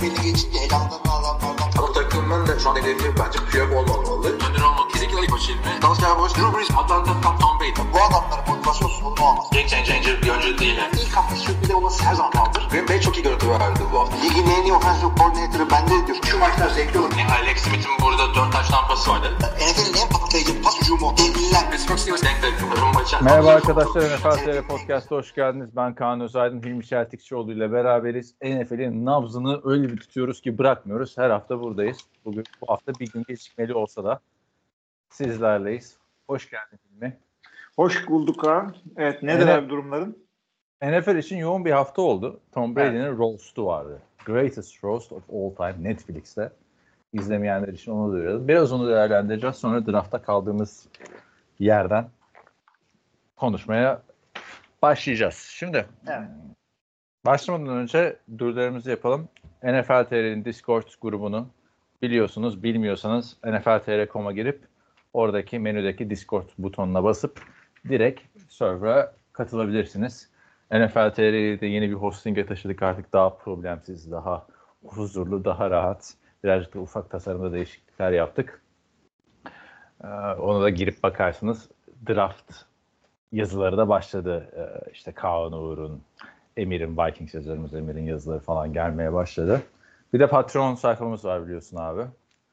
belli geçince elamdan adamlardan. Ama bu takımın da şu an hedefi bence Piyok olmamalı. Önder olmalı. Kesinlikle ilk başı ilmi. Dallas Cowboys, Drew Brees, Atlanta, Tom Brady. Bu adamların motivasyonsuz bunu olmaz. Game changer bir oyuncu değil. İlk hafta sürpriz olması her zaman kaldır. Green Bay çok iyi görüntü verdi bu hafta. Ligin en iyi offensive coordinator'ı bende diyor. Şu maçlar zevkli olur. Alex Smith'in burada 4 taş tampası vardı. NFL'in en patlayıcı pas hücumu. Devliler. Pittsburgh Steelers denk denk. Merhaba arkadaşlar, NFL TR Podcast'a hoş geldiniz. Ben Kaan Özaydın, Hilmi Çeltikçioğlu ile beraberiz. NFL'in nabzını öyle bir tutuyoruz ki bırakmıyoruz. Her hafta buradayız. Bu hafta bir gün gecikmeli olsa da sizlerleyiz. Hoş geldin Hilmi. Hoş bulduk Kaan. Evet, nedir abi durumların? NFL için yoğun bir hafta oldu. Tom Brady'nin roast'u vardı. Greatest Roast of All Time Netflix'te. İzlemeyenler için onu duyuralım. Biraz onu değerlendireceğiz. Sonra draftta kaldığımız yerden konuşmaya başlayacağız. Şimdi başlamadan önce duyurularımızı yapalım. NFL TR'nin Discord grubunu biliyorsunuz. Bilmiyorsanız nfltr.com'a girip oradaki menüdeki Discord butonuna basıp direkt server'a katılabilirsiniz. NFL TR'yi de yeni bir hosting'e taşıdık, artık daha problemsiz, daha huzurlu, daha rahat. Birazcık da ufak tasarımda değişiklikler yaptık. Ona da girip bakarsınız. Draft yazıları da başladı. İşte Kaan Uğur'un, Emir'in, Vikings yazarımız Emir'in yazıları falan gelmeye başladı. Bir de Patreon sayfamız var biliyorsun abi.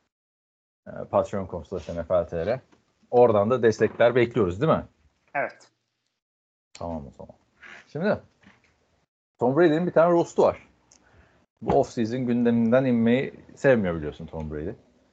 Patreon.com/NFLTR. Oradan da destekler bekliyoruz değil mi? Evet. Tamam o zaman. Şimdi Tom Brady'nin bir tane roast'u var. Bu off-season gündeminden inmeyi sevmiyor biliyorsun Tom Brady.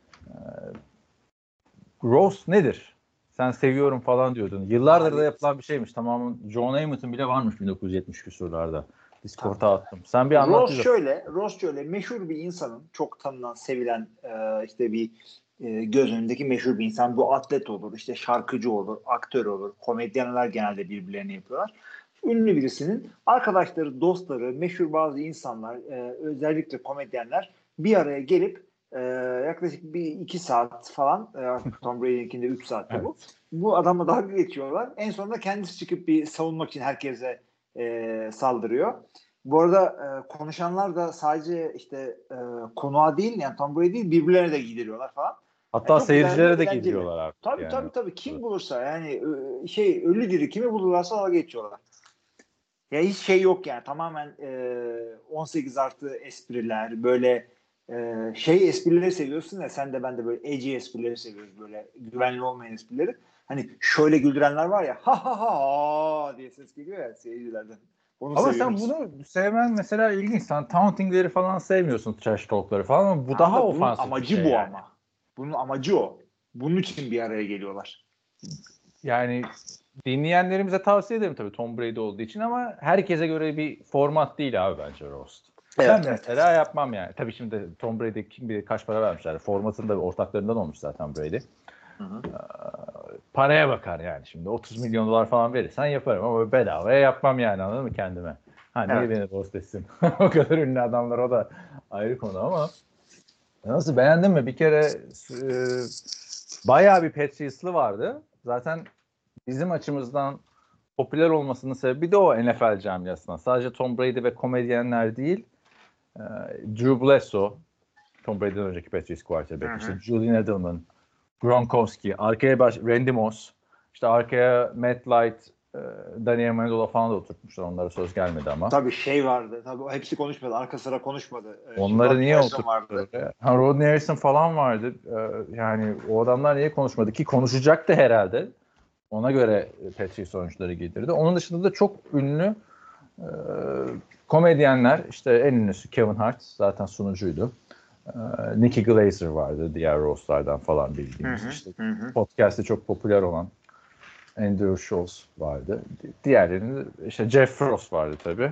Roast nedir? Sen seviyorum falan diyordun. Yıllardır da yapılan bir şeymiş. Tamamen John Namath'ın bile varmış 1970 küsurlarda. Discord'a attım. Sen bir anlat. Roast şöyle meşhur bir insanın, çok tanınan, sevilen işte bir göz önündeki meşhur bir insan. Bu atlet olur, işte şarkıcı olur, aktör olur. Komedyenler genelde birbirlerini yapıyorlar. Ünlü birisinin arkadaşları, dostları, meşhur bazı insanlar, özellikle komedyenler bir araya gelip yaklaşık bir 2 saat falan, Tom Brady'ninkinde 3 saat bu. Evet. Bu adamla dalga geçiyorlar. En sonunda kendisi çıkıp bir savunmak için herkese saldırıyor. Bu arada konuşanlar da sadece işte konuğa değil, yani Tom Brady değil, birbirlerine de giydiriyorlar falan. Hatta yani seyircilere de giydiriyorlar artık. Tabii. Kim bulursa, yani ölü diri kimi bulurlarsa dalga geçiyorlar. Ya hiç şey yok yani, tamamen 18 artı espriler, böyle esprileri seviyorsun ya, sen de ben de böyle edgy esprileri seviyoruz, böyle güvenli olmayan esprileri. Hani şöyle güldürenler var ya, ha ha ha diye ses geliyor ya seyircilerden. Onu ama seviyoruz. sen bunu sevmen mesela ilginç. Sen tauntingleri falan sevmiyorsun, trash talkları falan, ama bu daha ofansif. Bunun amacı bu yani. Ama. Bunun amacı o. Bunun için bir araya geliyorlar. Yani dinleyenlerimize tavsiye ederim tabii Tom Brady olduğu için, ama herkese göre bir format değil abi bence roast. Ben mesela yapmam yani. Tabii şimdi Tom Brady kim bilir kaç para vermişler. Formatın da ortaklarından olmuş zaten Brady. Hı. Paraya bakar yani şimdi. 30 milyon dolar falan verirsen yaparım ama bedavaya yapmam yani, anladın mı kendime? Niye beni roast etsin? O kadar ünlü adamlar, o da ayrı konu ama. Nasıl, beğendin mi? Bir kere bayağı bir Patriots'lı vardı. Zaten bizim açımızdan popüler olmasının sebebi de o NFL camiasından. Sadece Tom Brady ve komedyenler değil. Drew Bledsoe, Tom Brady'den önceki Patriots quarterback. İşte Julian Edelman, Gronkowski, arkaya Randy Moss, işte arkaya Matt Light, Daniel Amendola falan da oturtmuşlar. Onlara söz gelmedi ama. Tabii vardı. Tabii hepsi konuşmadı. Arka sıra konuşmadı. Onları niye oturttular? Rodney Harrison falan vardı. Yani o adamlar niye konuşmadı ki? Konuşacaktı herhalde. Ona göre Patriots oyuncuları giydirdi. Onun dışında da çok ünlü komedyenler, işte en ünlüsü Kevin Hart, zaten sunucuydu. Nikki Glaser vardı diğer roastlardan falan bildiğimiz. İşte podcast'te çok popüler olan Andrew Schultz vardı. Diğerlerinde işte Jeff Frost vardı tabii.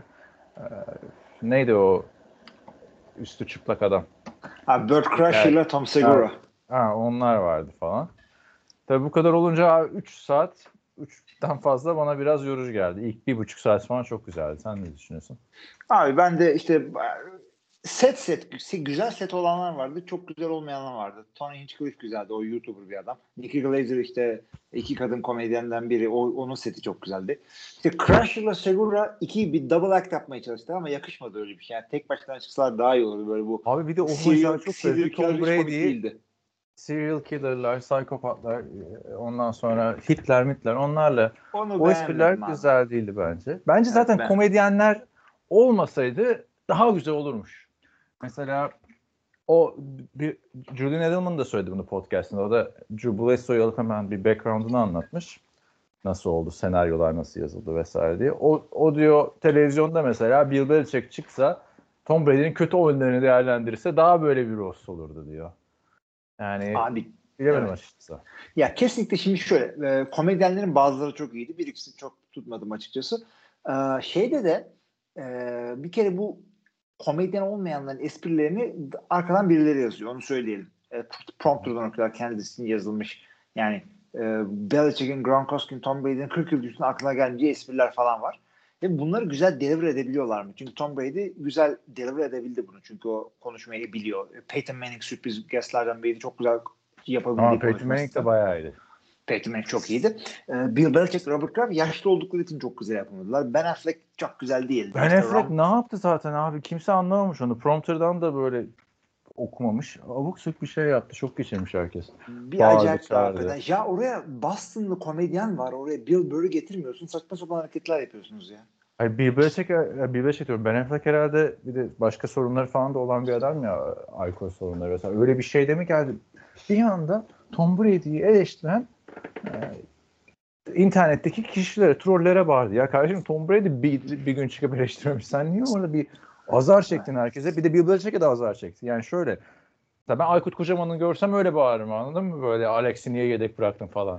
Neydi o üstü çıplak adam? Bert Kreischer ile Tom Segura. Onlar vardı falan. Tabii bu kadar olunca 3 saat, 3'ten fazla bana biraz yorucu geldi. İlk 1,5 saat falan çok güzeldi. Sen ne düşünüyorsun? Abi ben de işte güzel set olanlar vardı. Çok güzel olmayanlar vardı. Tony Hinchcliffe güzeldi. O YouTuber bir adam. Nicky Glazer işte iki kadın komedyenden biri. Onun seti çok güzeldi. İşte Crusher'la Segura bir double act yapmaya çalıştı ama yakışmadı öyle bir şey. Yani tek başına çıksalar daha iyi olurdu. Böyle bu Abi bir de o hoşlar çok serial sevdi. Tom killer hiç komik Brady, değildi. serial killer'lar, psikopatlar, ondan sonra Hitler, onlarla Onu o espriler beğenmedim abi. güzel değildi bence. Bence zaten ben- komedyenler olmasaydı daha güzel olurmuş. Mesela Julian Edelman da söyledi bunu podcast'ında. O da Drew Bledsoe'yu alıp hemen bir background'unu anlatmış. Nasıl oldu, senaryolar nasıl yazıldı vesaire diye. O diyor televizyonda mesela Bill Belichick çıksa Tom Brady'nin kötü oyunlarını değerlendirirse daha böyle bir roast olurdu diyor. Yani Abi bilemedim evet. açıkçası. Ya kesinlikle şimdi şöyle komedyenlerin bazıları çok iyiydi. Bir ikisini çok tutmadım açıkçası. Şeyde de bir kere bu komedyen olmayanların esprilerini arkadan birileri yazıyor. Onu söyleyelim. Prompter'dan okuyorlar. Kendisinin yazılmış. Yani Belichick'in, Gronkowski'nin, Tom Brady'nin 40 yıl üstünde aklına gelmeyeceği espriler falan var. Ve bunları güzel deliver edebiliyorlar mı? Çünkü Tom Brady güzel deliver edebildi bunu. Çünkü o konuşmayı biliyor. Peyton Manning sürpriz guestlerden biri çok güzel yapabildiği Ama Peyton Manning de bayağı iyiydi. Peyton Manning çok iyiydi. Bill Belichick, Robert Kraft yaşlı oldukları için çok güzel yapamadılar. Ben Affleck çok güzel değildi. Ben Affleck ne yaptı zaten abi? Kimse anlamamış onu. Prompter'dan da böyle okumamış. Abuk sabuk bir şey yaptı. Çok geçirmiş herkes. Bir acayip hakikaten. Ya oraya Boston'lı komedyen var. Oraya Bill Burr'ü getirmiyorsun. Saçma sapan hareketler yapıyorsunuz ya. Hayır, Bill Belichick diyorum. Ben Affleck herhalde bir de başka sorunları falan da olan bir adam ya. Alkol sorunları vesaire. Öyle bir şey de mi geldi? Bir anda Tom Brady'yi eleştiren internetteki kişilere, trollere bağırdı. Ya kardeşim Tom Brady bir gün çıkıp eleştirmemiş. Sen niye orada bir azar çektin herkese? Bir de Bill Belichick'e de azar çekti. Yani şöyle. Ben Aykut Kocaman'ı görsem öyle bağırırım, anladın mı? Böyle Alex'i niye yedek bıraktın falan.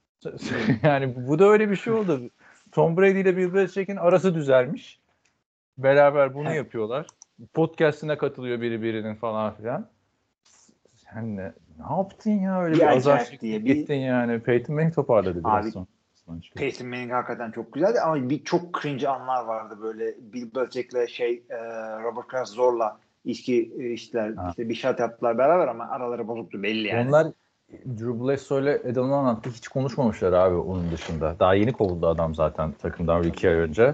Yani bu da öyle bir şey oldu. Tom Brady ile Bill Belichick'in arası düzelmiş. Beraber bunu yapıyorlar. Podcast'ine katılıyor birinin falan filan. Sen ne yaptın ya? Öyle bir azar çektin gittin yani. Peyton Manning toparladı biraz abi, sonra. Peyton Manning hakikaten çok güzeldi ama bir çok cringe anlar vardı böyle Bill Belichick'le Robert Kraft zorla işler işte bir shot yaptılar beraber ama araları bozuktu belli yani. Onlar Drew Bledsoe ile Edelman anlattı. Hiç konuşmamışlar abi onun dışında. Daha yeni kovuldu adam zaten takımdan 2 ay önce.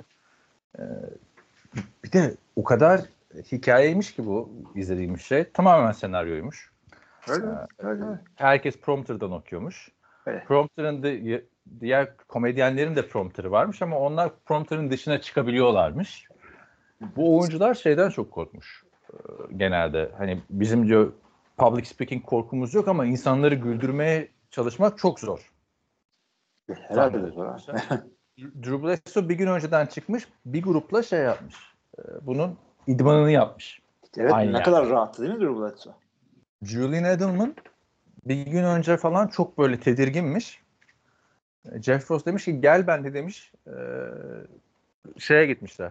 Bir de o kadar hikayeymiş ki bu izlediğimiz şey. Tamamen senaryoymuş. Öyle. Herkes prompter'dan okuyormuş. Evet. Prompter'ın diğer komedyenlerin de prompter'ı varmış ama onlar prompter'ın dışına çıkabiliyorlarmış. Bu oyuncular şeyden çok korkmuş. Genelde hani bizim diyor public speaking korkumuz yok ama insanları güldürmeye çalışmak çok zor. Herhalde zor. Drew Bledsoe bir gün önceden çıkmış, bir grupla şey yapmış. Bunun idmanını yapmış. Evet, ne kadar rahattı değil mi Drew Bledsoe? Julian Edelman bir gün önce falan çok böyle tedirginmiş. Jeff Ross demiş ki gel ben de demiş. Şeye gitmişler.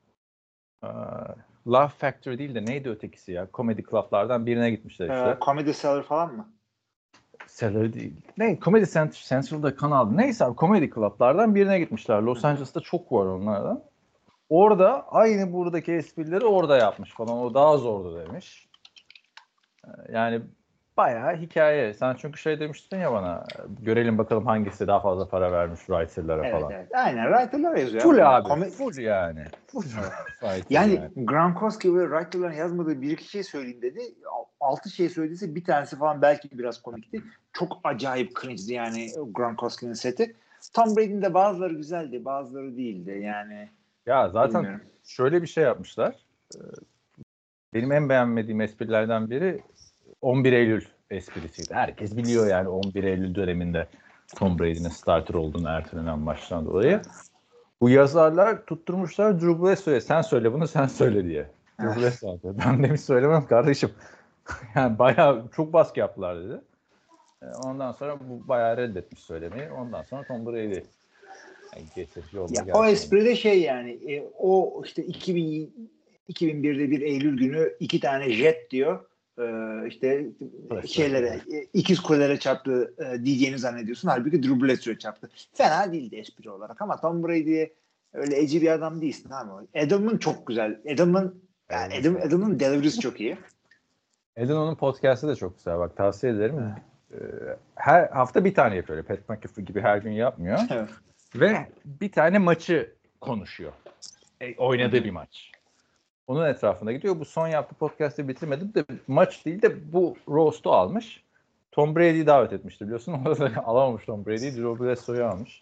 Laugh Factory değil de neydi ötekisi ya? Comedy Club'lardan birine gitmişler işte. Comedy Cellar falan mı? Cellar değil. Ne? Comedy Central'da kanaldı. Neyse abi Comedy Club'lardan birine gitmişler. Los Angeles'ta çok var onlardan. Orada aynı buradaki esprileri orada yapmış falan. O daha zordu demiş. Yani bayağı hikaye. Sen çünkü şey demiştin ya bana. Görelim bakalım hangisi daha fazla para vermiş writer'lara falan. Evet. Aynen writer'lar yazıyor. Full abi. Full yani. Full. Yani Gronkowski ve writer'ların yazmadığı bir iki şey söyleyeyim dedi. 6 şey söylediyse bir tanesi falan belki biraz komikti. Çok acayip cringe'di yani Gronkowski'nin seti. Tom Brady'nin de bazıları güzeldi, bazıları değildi yani. Ya zaten bilmiyorum. Şöyle bir şey yapmışlar. Benim en beğenmediğim esprilerden biri 11 Eylül esprisiydi. Herkes biliyor yani 11 Eylül döneminde Tom Brady'nin starter olduğunu ertelenen maçtan dolayı. Bu yazarlar tutturmuşlar Drew Bledsoe'ya sen söyle bunu sen söyle diye. Drew Bledsoe ben demiş söylemem kardeşim. Yani bayağı çok baskı yaptılar dedi. Ondan sonra bu bayağı reddetmiş söylemeyi. Ondan sonra Tom Brady getir yolda gelsin. O espride şey yani o işte 2001'de bir Eylül günü 2 tane jet diyor. İşte şeylere ikiz kulelere çarptı diyeceğini zannediyorsun. Halbuki Drew Bledsoe çarptı. Fena değildi espri olarak ama Tom Brady'ye öyle eci bir adam değilsin abi. Edelman çok güzel. Edelman Yani Adam'ın delivery'si çok iyi. Adam'ın podcast'ı da çok güzel. Bak tavsiye ederim. Her hafta bir tane yapıyor. Pat McAfee gibi her gün yapmıyor. Evet. Ve bir tane maçı konuşuyor. Oynadığı bir maç. Onun etrafında gidiyor. Bu son yaptığı podcast'ı bitirmedim de maç değil de bu roast'u almış. Tom Brady'yi davet etmişti biliyorsun. O da alamamış Tom Brady'yi. Drew Bledsoe'yu almış.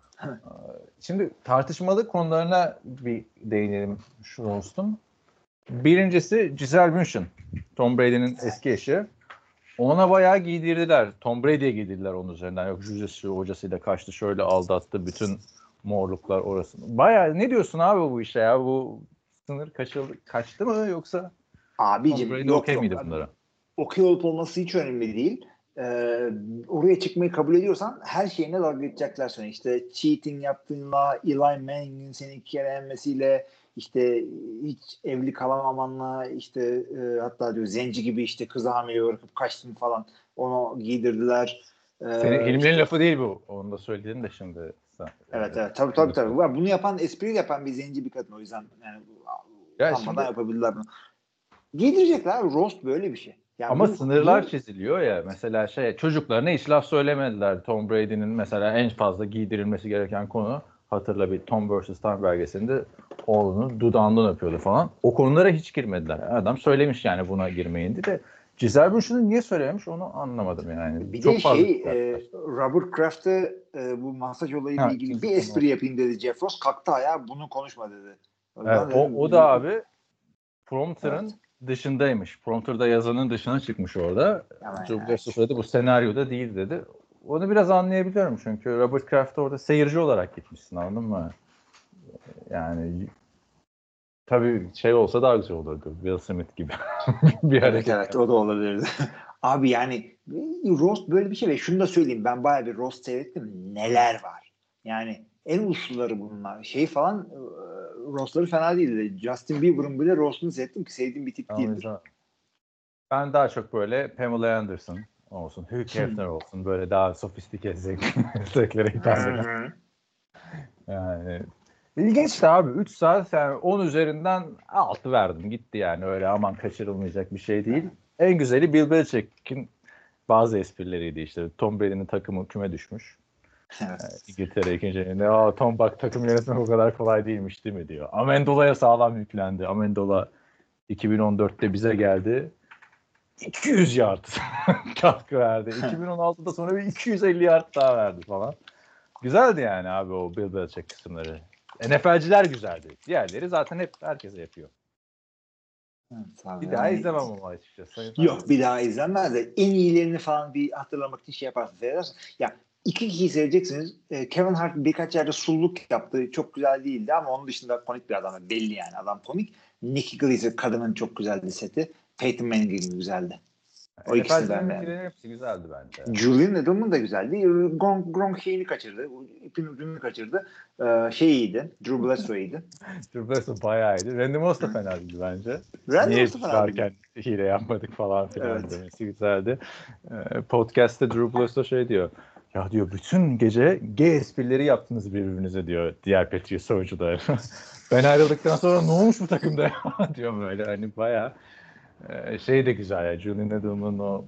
Şimdi tartışmalı konularına bir değinelim şu roast'un. Birincisi Gisele Bündchen. Tom Brady'nin eski eşi. Ona bayağı giydirdiler. Tom Brady'ye giydirdiler onun üzerinden. Yok jüzesi hocasıyla kaçtı şöyle aldattı. Bütün morluklar orası. Bayağı ne diyorsun abi bu işe ya? Bu sınır kaçtı mı yoksa Abicim, Tom Brady yok okey miydi bunlara? Okey olup olması hiç önemli değil. Oraya çıkmayı kabul ediyorsan her şeyine dalga geçecekler sana. İşte cheating yaptığınla, Eli Manning'in seni 2 kere yenmesiyle, işte hiç evli kalamamanla, işte hatta diyor zenci gibi işte kızı hamile bırakıp kaçtın falan. Onu giydirdiler. Senin Hilmi'nin lafı değil bu. Onu da söyledin de şimdi. Evet. Tabii. Bunu yapan, espri yapan bir zenci bir kadın, o yüzden yani utanmadan yapabilirler bunu. Giydirecekler. Roast böyle bir şey. Yani ama sınırlar çiziliyor ya. Mesela çocuklarına hiç laf söylemediler. Tom Brady'nin mesela en fazla giydirilmesi gereken konu, hatırla bir Tom vs. Time belgeselinde oğlunu dudağından öpüyordu falan. O konulara hiç girmediler. Adam söylemiş yani buna girmeyin diye de. Gisele Bündchen'ı niye söylememiş onu anlamadım yani. Bir çok de fazla Robert Kraft'ı bu masaj olayıyla ilgili bir espri yapayım dedi Jeff Ross. Kalktı ayağa, bunu konuşma dedi. Evet, o da abi prompter'ın dışındaymış. Prompter'da yazanın dışına çıkmış orada. Çok da söyledi bu senaryoda değil dedi. Onu biraz anlayabiliyorum çünkü Robert Kraft'a orada seyirci olarak gitmişsin, anladın mı? Yani tabii olsa daha güzel olurdu. Will Smith gibi bir hareket. Evet, o da olabilirdi. Abi yani roast böyle bir şey ve şunu da söyleyeyim, ben bayağı bir roast seyrettim. Neler var? Yani en usluları bunlar. Falan roastları fena değildi. Justin Bieber'ın bile roastunu seyrettim ki sevdiğim bir tip değildir. Ben daha çok böyle Pamela Anderson olsun, Hugh Hefner olsun, böyle daha sofistike zevklere hitap eden. Yani İlginç de abi. 3 saat yani 10 üzerinden 6 verdim. Gitti yani. Öyle aman kaçırılmayacak bir şey değil. En güzeli Bill Belichick'in bazı esprileriydi işte. Tom Brady'nin takımı küme düşmüş. Evet. İngiltere ikinci elinde. Tom bak takım yönetmek o kadar kolay değilmiş değil mi diyor. Amendola'ya sağlam yüklendi. Amendola 2014'te bize geldi. 200 yard katkı verdi. 2016'da sonra bir 250 yard daha verdi falan. Güzeldi yani abi o Bill Belichick kısımları. NFL'ciler güzeldi. Diğerleri zaten hep herkese yapıyor. Evet, abi, bir daha izlemem ama açıkçası. Yok, bir daha izlenmez de en iyilerini falan bir hatırlamak için yaparsın. Ya 2 kişiyi seveceksiniz. Kevin Hart birkaç yerde sulluk yaptı. Çok güzel değildi ama onun dışında komik bir adam. Belli yani adam komik. Nicky Gleason kadının çok güzeldi seti. Peyton Manning gibi güzeldi. O ikisini ben beğendim. Hepsi güzeldi bence. Julian Edelman da güzeldi. Gronk şeyini kaçırdı. İpin ucunu kaçırdı. İyiydi. Drew Bledsoe iyiydi. Drew Bledsoe bayağı iyiydi. Randy Moss da fena değildi bence. Randy Moss varken hile yapmadık falan filan demesi güzeldi. Podcast'te Drew Bledsoe diyor. Ya diyor bütün gece gay esprileri yaptınız birbirinize diyor diğer Patriots oyuncular. Ben ayrıldıktan sonra ne olmuş bu takımda ya diyor böyle hani bayağı de güzel ya. Julian Edelman'ın o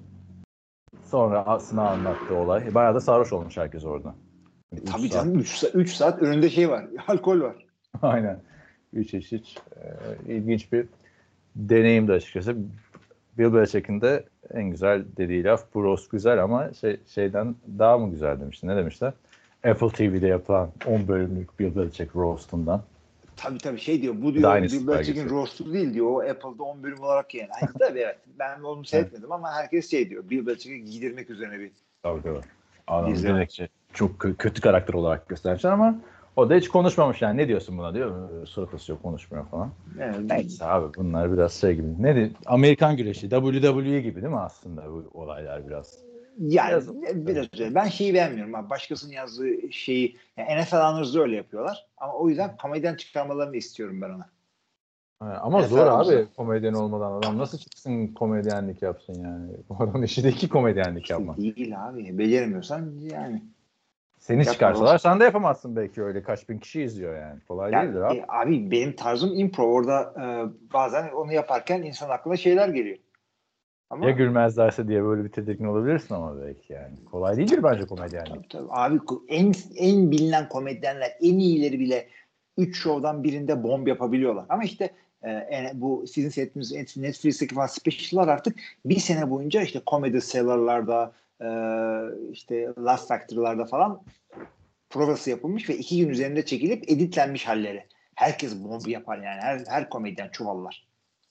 sonra aslında anlattığı olay. Bayağı da sarhoş olmuş herkes orada. Tabii canım 3 saat önünde var. Alkol var. Aynen. 3 eşit. İlginç bir deneyim de açıkçası. Bill Belichick'in de en güzel dediği laf bu roast güzel ama şeyden daha mı güzel demişti. Ne demişler? Apple TV'de yapılan 10 bölümlük Bill Belichick roastundan. Tabii diyor. Bu diyor Bill Belichick'in roastu değil diyor. O Apple'da 10 bölüm olarak yani. Tabii evet. Ben onu seyretmedim ama herkes diyor. Bill Belichick'i giydirmek üzerine bir. Tabii. Adam gerekçe çok kötü karakter olarak göstermişler ama o da hiç konuşmamış yani. Ne diyorsun buna diyor. Suratı yok, konuşmuyor falan. Evet. Neyse abi bunlar biraz gibi. Ne diyeyim? Amerikan güreşi, WWE gibi değil mi aslında bu olaylar biraz? Yani biraz öyle. Ben beğenmiyorum abi. Başkasının yazdığı yani NFL analizde öyle yapıyorlar. Ama o yüzden komedyen çıkarmalarını istiyorum ben ona. Ama NFL zor abi komedyen olmadan. Adam nasıl çıksın komedyenlik yapsın yani. O adam işi de ki komedyenlik yapmak. Değil abi. Beceremiyorsan yani. Seni Ya, çıkarsalar sen de yapamazsın belki öyle. Kaç bin kişi izliyor yani. Kolay değildir abi. Abi benim tarzım improv. Orada bazen onu yaparken insan aklına şeyler geliyor. Ama Ya gülmezlerse diye böyle bir tedirgin olabilirsin ama belki yani. Kolay değildir bence komedyenlik. tabii. Abi en bilinen komedyenler, en iyileri bile 3 şovdan birinde bomb yapabiliyorlar. Ama işte bu sizin seyrettiğiniz Netflix'teki falan special'lar artık bir sene boyunca işte Comedy Cellar'larda işte Laugh Factory'larda falan provası yapılmış ve 2 gün üzerinde çekilip editlenmiş halleri. Herkes bomb yapar yani. Her komedyen çuvallar.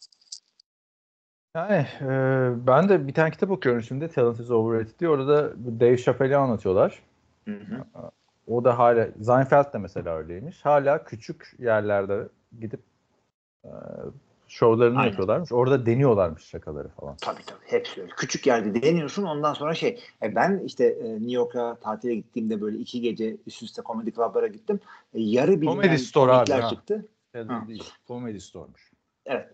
Yani ben de bir tane kitap okuyorum şimdi. Talent is Overrated diye. Orada da Dave Chappelle'i anlatıyorlar. Hı hı. O da hala Seinfeld de mesela öyleymiş. Hala küçük yerlerde gidip şovlarını Aynen. yapıyorlarmış. Orada deniyorlarmış şakaları falan. Tabii. Hepsi öyle. Küçük yerde deniyorsun. Ondan sonra ben işte New York'a tatile gittiğimde böyle 2 gece üst üste comedy club'lara gittim. Yarı Comedy bilinen Store abi, komikler ha. çıktı. Değil. Comedy Store'muş. Evet.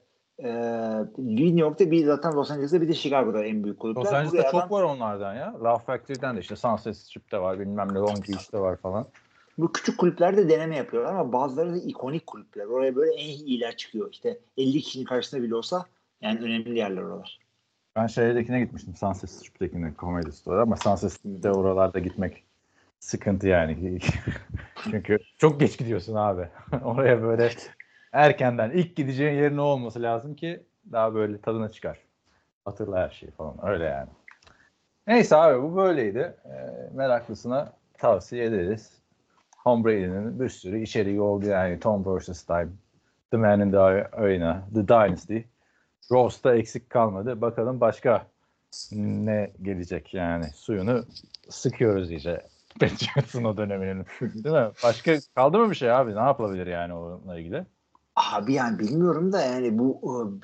New York'ta bir zaten Los Angeles'ta bir de Chicago'da en büyük kulüpler. Los Angeles'ta Buraya çok var onlardan ya. Laugh Factory'den de işte Sunset Strip'te var, bilmem ne Long Beach'te var falan. bu küçük kulüplerde deneme yapıyorlar ama bazıları da ikonik kulüpler. Oraya böyle en iyiler çıkıyor. İşte 50 kişinin karşısında bile olsa yani önemli yerler oralar. Ben şehirdekine gitmiştim, Sunset Strip'tekine, Comedy Store, ama Sunset Strip'te oralarda gitmek sıkıntı yani. Çünkü çok geç gidiyorsun abi. Oraya böyle erkenden ilk gideceğin yerin o olması lazım ki daha böyle tadına çıkar. Hatırla her şeyi falan. Öyle yani. Neyse abi, bu böyleydi. Meraklısına tavsiye ederiz. Tom Brady'nin bir sürü içeriği oldu yani. Tom vs. Time, The Man in the Arena, The Dynasty. Rose'da eksik kalmadı. Bakalım başka ne gelecek yani. Suyunu sıkıyoruz iyice. Patriots'ın o döneminin. Değil mi? Başka kaldı mı bir şey abi? Ne yapılabilir yani onunla ilgili? Abi yani bilmiyorum da yani bu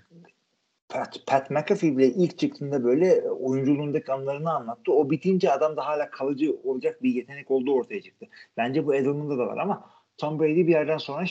Pat McAfee bile ilk çıktığında böyle oyunculuğundaki anlarını anlattı. O bitince adam da hala kalıcı olacak bir yetenek olduğu ortaya çıktı. Bence bu Edelman'da da var ama Tom Brady bir yerden sonra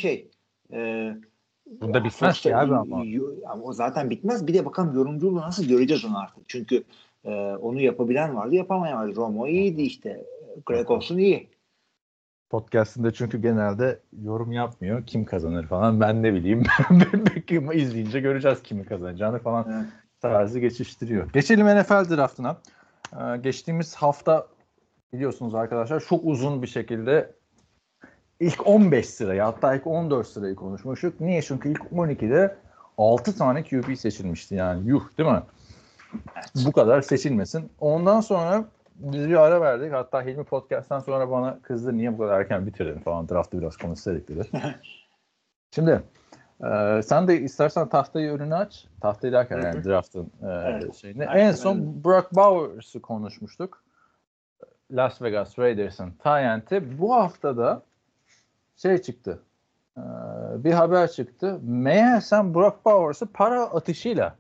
Bunda bitmez Fox'ta ki abi ama. ama o zaten bitmez. Bir de bakalım yorumculuğu nasıl göreceğiz onu artık. Çünkü onu yapabilen vardı, yapamayan vardı. Romo iyiydi işte. Greg olsun iyi. Podcast'ında çünkü genelde yorum yapmıyor. Kim kazanır falan, ben ne bileyim. İzleyince göreceğiz kimi kazanacağını falan tarzı geçiştiriyor. Geçelim NFL draftına. Geçtiğimiz hafta biliyorsunuz arkadaşlar çok uzun bir şekilde ilk 15 sırayı, hatta ilk 14 sırayı konuşmuştuk. Niye? Çünkü ilk 12'de 6 tane QB seçilmişti yani. Yuh, değil mi? Evet. Bu kadar seçilmesin. Ondan sonra biz bir ara verdik. Hatta Hilmi podcast'tan sonra bana kızdı. Niye bu kadar erken bitirdin falan. Draft'ı biraz konuşsaydık dedi. Şimdi sen de istersen tahtayı önüne aç. Tahtayı derken yani draft'ın şeyini. En son Brock Bowers'ı konuşmuştuk. Las Vegas Raiders'ın Tyent'i. Bu haftada çıktı. Bir haber çıktı. Meğersem Brock Bowers'ı para atışıyla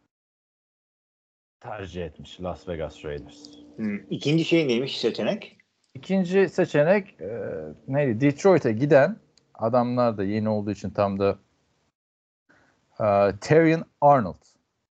tercih etmiş Las Vegas Raiders. İkinci neymiş seçenek? İkinci seçenek neydi? Detroit'e giden adamlar da yeni olduğu için tam da Terrion Arnold.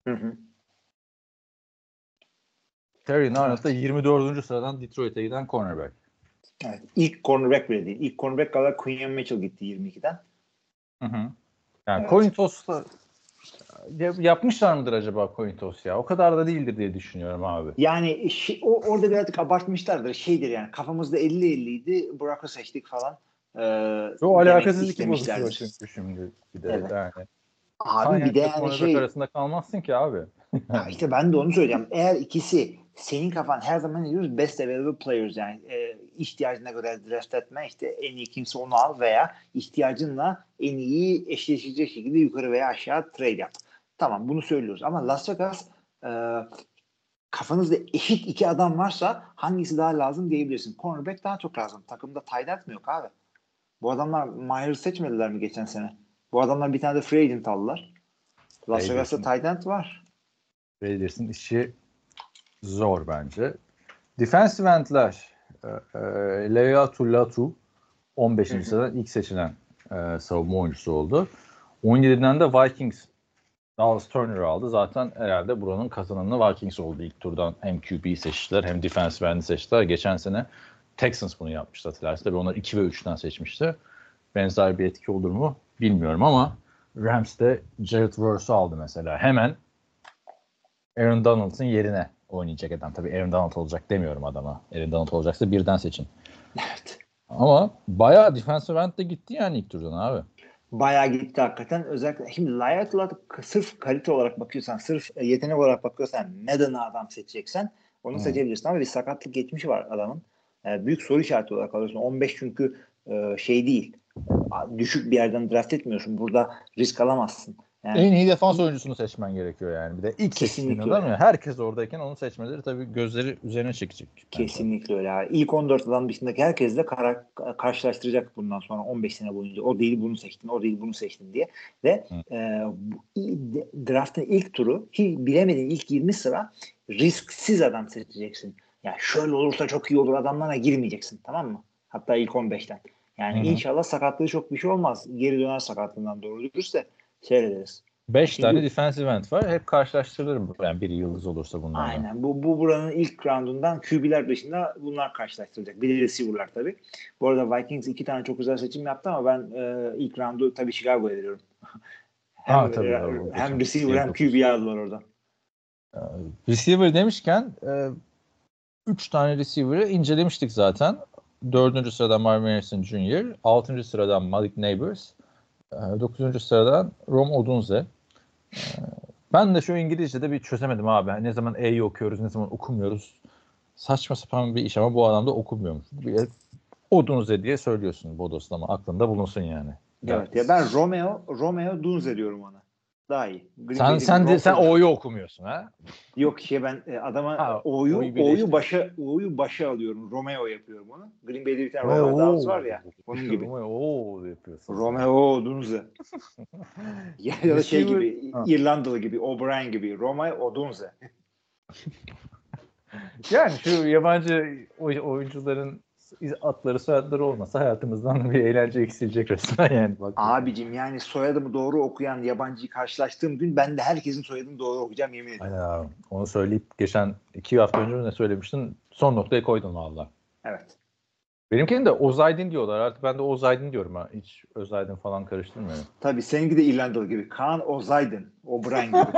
Terrion Arnold da 24. sıradan Detroit'e giden cornerback. Evet. İlk cornerback bile değil. İlk cornerback kadar Quinion Mitchell gitti 22'den. Yani coin toss'la yapmışlar mıdır acaba coin toss ya? O kadar da değildir diye düşünüyorum abi. Yani orada birazcık abartmışlardır. Yani kafamızda 50-50'ydi. Brock'u seçtik falan. O alakasız iki pozisyon çünkü şimdi. Bir de evet. yani. Abi bir de yani arasında kalmazsın ki abi. Ya işte ben de onu söyleyeceğim. Eğer ikisi senin kafan, her zaman diyoruz best available players, yani ihtiyacına göre draft etme, işte en iyi kimse onu al veya ihtiyacınla en iyi eşleşecek şekilde yukarı veya aşağı trade yap. Tamam, bunu söylüyoruz ama Las Vegas kafanızda eşit iki adam varsa hangisi daha lazım diyebilirsin. Cornerback daha çok lazım. Takımda tight end mi yok abi? Bu adamlar Myers seçmediler mi geçen sene? Bu adamlar bir tane de free agent aldılar. Las Vegas'ta tight end var. Raiders'ın işi zor bence. Defensive end'ler Leatu Latu 15. sıradan ilk seçilen savunma oyuncusu oldu. 17'den de Vikings Dallas Turner'ı aldı. Zaten herhalde buranın kazananı Vikings oldu ilk turdan. Hem QB'yi seçtiler hem defensive end'i seçtiler. Geçen sene Texans bunu yapmıştı hatırlarsın. Tabii onlar 2 ve 3'ten seçmişti. Benzer bir etki olur mu bilmiyorum ama Rams de Jared Verse'u aldı mesela. Hemen Aaron Donald'ın yerine oynayacak adam. Tabii Aaron Donald olacak demiyorum adama. Aaron Donald olacaksa birden seçin. Evet. Ama bayağı defensive end de gitti yani ilk turdan abi. Bayağı gitti hakikaten. Özellikle şimdi Lyot'la sırf kalite olarak bakıyorsan, sırf yetenek olarak bakıyorsan neden adam seçeceksen onu seçebilirsin. Ama bir sakatlık geçmişi var adamın. Büyük soru işareti olarak alıyorsun. 15 çünkü şey değil. Düşük bir yerden draft etmiyorsun. Burada risk alamazsın. Yani, en iyi defans oyuncusunu seçmen gerekiyor yani. Bir de ilk kesinlikle seçtiğin adam ya. Herkes oradayken onu seçmeleri tabii gözleri üzerine çekecek. Kesinlikle öyle. Yani İlk 14 adam dışındaki herkesle karşılaştıracak bundan sonra 15 sene boyunca. O değil bunu seçtin, o değil bunu seçtin diye. Ve draftın ilk turu bilemediğin ilk 20 sıra risksiz adam seçeceksin. Yani şöyle olursa çok iyi olur adamlara girmeyeceksin. Tamam mı? Hatta ilk 15'ten. Yani inşallah sakatlığı çok bir şey olmaz. Geri döner sakatlığından doğru dürüstse seyrederiz. 5 tane defensive end var. Hep karşılaştırılır yani biri yıldız olursa bunlarla. Aynen. Bu buranın ilk roundundan QB'ler dışında bunlar karşılaştırılacak. Bir de receiver'lar tabii. Bu arada Vikings 2 tane çok güzel seçim yaptı ama ben ilk roundu tabii Chicago'ya veriyorum. hem receiver hem QB aldılar orada. Receiver demişken 3 tane receiver'ı incelemiştik zaten. 4. sıradan Marvin Harrison Jr., 6. sıradan Malik Neighbors, 9. sıradan Rome Odunze. Ben de şu İngilizce'de bir çözemedim abi. Ne zaman E'yi okuyoruz, ne zaman okumuyoruz. Saçma sapan bir iş ama bu adam da okumuyormuş. Odunze diye söylüyorsun Bodos'ta ama aklında bulunsun yani. Evet ya ben Romeo Dunze diyorum ona. Daha iyi. Sen O'yu okumuyorsun ha? Yok ben adama O'yu başa alıyorum. Romeo yapıyorum onu. Green Bay'de bir tane Romeo Dawes var ya. Onun gibi. Romeo yapıyorsun. Romeo Dunze. ya da şey gibi İrlandalı gibi O'Brien gibi Romeo Dunze. Yani şu yabancı oyuncuların atları soyadları olmasa hayatımızdan bir eğlence eksilecek resmen yani. Bak. Abicim yani soyadımı doğru okuyan yabancıyı karşılaştığım gün ben de herkesin soyadını doğru okuyacağım yemin ederim. Aynen abi. Onu söyleyip geçen 2 hafta önce ne söylemiştin? Son noktayı koydun valla. Evet. Benimkinin de Ozaydin diyorlar. Artık ben de Ozaydin diyorum ha. Hiç Özaydin falan karıştırmıyorum. Tabii seninki de İrlandalı gibi. Kaan Ozaydin. O'Brien gibi.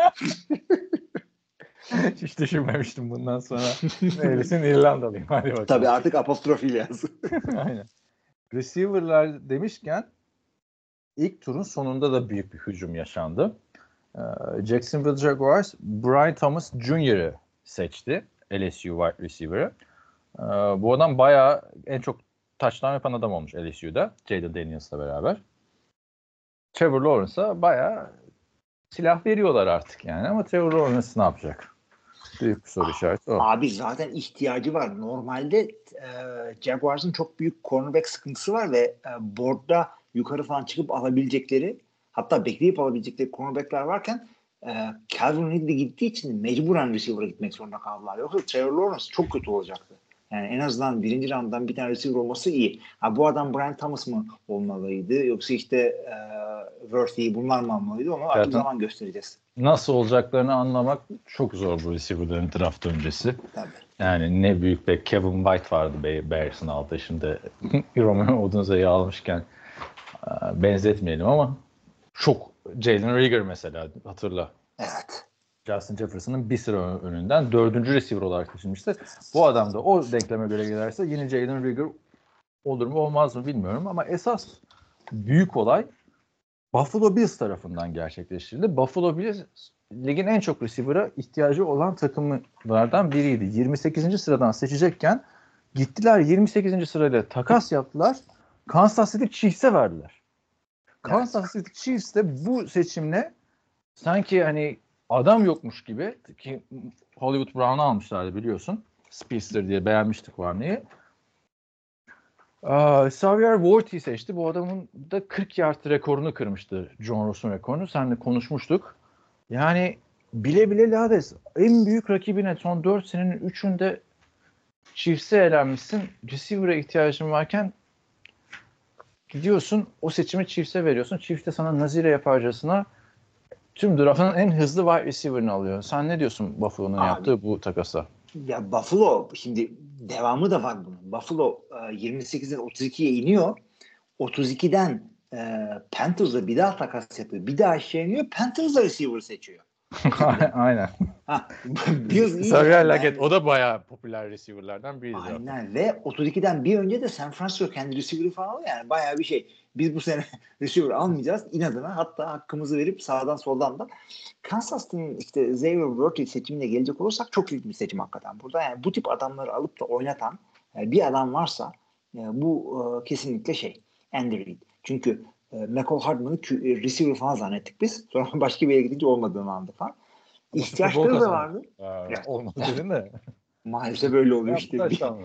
Hiç düşünmemiştim bundan sonra. Neylesin İrlandalıyım. Hadi bakalım. Tabii artık apostrofiyle yaz. Aynen. Receiver'lar demişken ilk turun sonunda da büyük bir hücum yaşandı. Jacksonville Jaguars Brian Thomas Jr.'ı seçti. LSU wide receiver'ı. Bu adam bayağı en çok touchdown yapan adam olmuş LSU'da. Jayden Daniels'la beraber. Trevor Lawrence'a bayağı silah veriyorlar artık yani ama Trevor Lawrence ne yapacak? Büyük bir soru işareti o. Abi zaten ihtiyacı var. Normalde Jaguars'ın çok büyük cornerback sıkıntısı var ve board'da yukarı falan çıkıp alabilecekleri hatta bekleyip alabilecekleri cornerback'ler varken Calvin Ridley gittiği için mecburen receiver'a gitmek zorunda kaldılar. Yoksa Trevor Lawrence çok kötü olacaktı. Yani en azından birinci round'dan bir tane receiver olması iyi. Bu adam Brian Thomas mı olmalıydı yoksa işte Worthy bunlar mı olmalıydı onu artık zaman göstereceğiz. Nasıl olacaklarını anlamak çok zor bu receiver'ların draft öncesi. Tabii. Yani ne büyük be Kevin White vardı Bears'ın altında. Şimdi Romeo Odunze'yi almışken benzetmeyelim ama çok Jalen Reagor mesela hatırla. Evet. Justin Jefferson'ın bir sıra önünden 4. receiver olarak seçilmişti. Bu adam da o denkleme göre giderse yine Jalen Reagor olur mu olmaz mı bilmiyorum ama esas büyük olay Buffalo Bills tarafından gerçekleştirildi. Buffalo Bills ligin en çok receiver'a ihtiyacı olan takımlardan biriydi. 28. sıradan seçecekken gittiler 28. sırayla takas yaptılar. Kansas City Chiefs'e verdiler. Kansas City Chiefs de bu seçimle sanki hani adam yokmuş gibi ki Hollywood Brown'u almışlardı biliyorsun. Speedster diye beğenmiştik o hamleyi. Xavier Worthy seçti. Bu adamın da 40 yard rekorunu kırmıştı. John Ross'un rekorunu. Seninle konuşmuştuk. Yani bile bile Lades en büyük rakibine son 4 senenin 3'ünde Chiefs'e elenmişsin. Receiver'a ihtiyacın varken gidiyorsun o seçimi Chiefs'e veriyorsun. Chiefs de sana nazire yaparcasına tüm draft'ın en hızlı wide receiver'ını alıyor. Sen ne diyorsun Buffalo'nun yaptığı bu takasa? Ya Buffalo şimdi devamı da var bunun. Buffalo 28'den 32'ye iniyor. 32'den Panthers'la bir daha takas yapıyor. Bir daha aşağı iniyor. Panthers'la receiver seçiyor. Aynen. Xavier Legette o da bayağı popüler receiver'lardan biriydi. Aynen ve 32'den bir önce de San Francisco kendi receiver'ı falan alıyor. Yani bayağı bir şey. Biz bu sene receiver almayacağız inadına. Hatta hakkımızı verip sağdan soldan da Kansas City'nin işte Xavier Worthy seçimine gelecek olursak çok ilginç bir seçim hakikaten. Burada yani bu tip adamları alıp da oynatan bir adam varsa bu kesinlikle Andy Reid. Çünkü Mecole Hardman'ı receiver falan zannettik biz. Sonra başka bir yere gidince olmadığını anladık falan. İhtiyaçları da vardı. Olmadı dedin de. Maalesef böyle oluyor işte.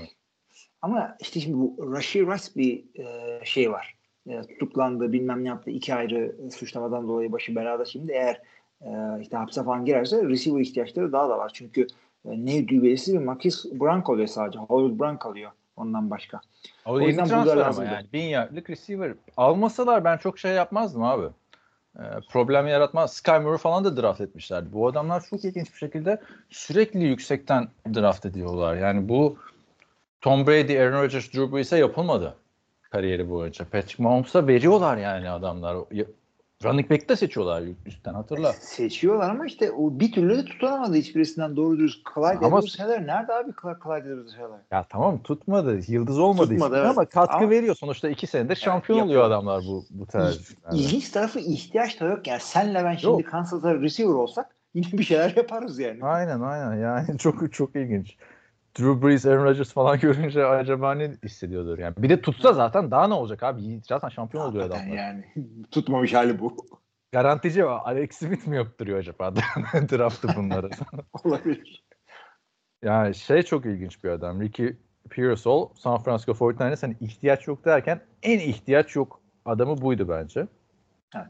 Ama işte şimdi bu Rashee Rice bir var. Tutuklandı, bilmem ne yaptı. 2 ayrı suçlamadan dolayı başı belada şimdi. Eğer işte hapse falan girerse receiver ihtiyaçları daha da var. Çünkü ne düğbelisi bir Marquise Brown kalıyor sadece. Hollywood Brown kalıyor ondan başka. O yüzden transfer ama yani 1000 yardlık receiver almasalar ben çok şey yapmazdım abi. Problem yaratmaz. Sky Moore'u falan da draft etmişlerdi. Bu adamlar çok ilginç bir şekilde sürekli yüksekten draft ediyorlar. Yani bu Tom Brady, Aaron Rodgers, Drew Brees'e yapılmadı kariyeri boyunca. Patrick Mahomes'a veriyorlar yani adamlar. Running back de seçiyorlar üstten hatırla. Seçiyorlar ama işte o bir türlü de tutunamadı hiçbirisinden doğru dürüst. Clyde Edwards-Helaire nerede abi Clyde Edwards-Helaire? Ya tamam tutmadı. Yıldız olmadı tutmadı, evet. Ama katkı veriyor. Sonuçta 2 senedir şampiyon oluyor adamlar bu tercihlerde. İlginç tarafı ihtiyaç da yok. Yani senle ben şimdi Kansas'ta receiver olsak yine bir şeyler yaparız yani. Aynen. Yani çok ilginç. Drew Brees, Aaron Rodgers falan görünce acaba ne hissediyordur yani. Bir de tutsa zaten daha ne olacak abi? Zaten şampiyon oluyor adamlar. Yani tutmamış hali bu. Garantici o. Alex Smith mi yaptırıyor acaba draftı bunları? Olabilir. Yani çok ilginç bir adam. Ricky Pearsall, San Francisco 49ers hani ihtiyaç yok derken en ihtiyaç yok adamı buydu bence. Evet.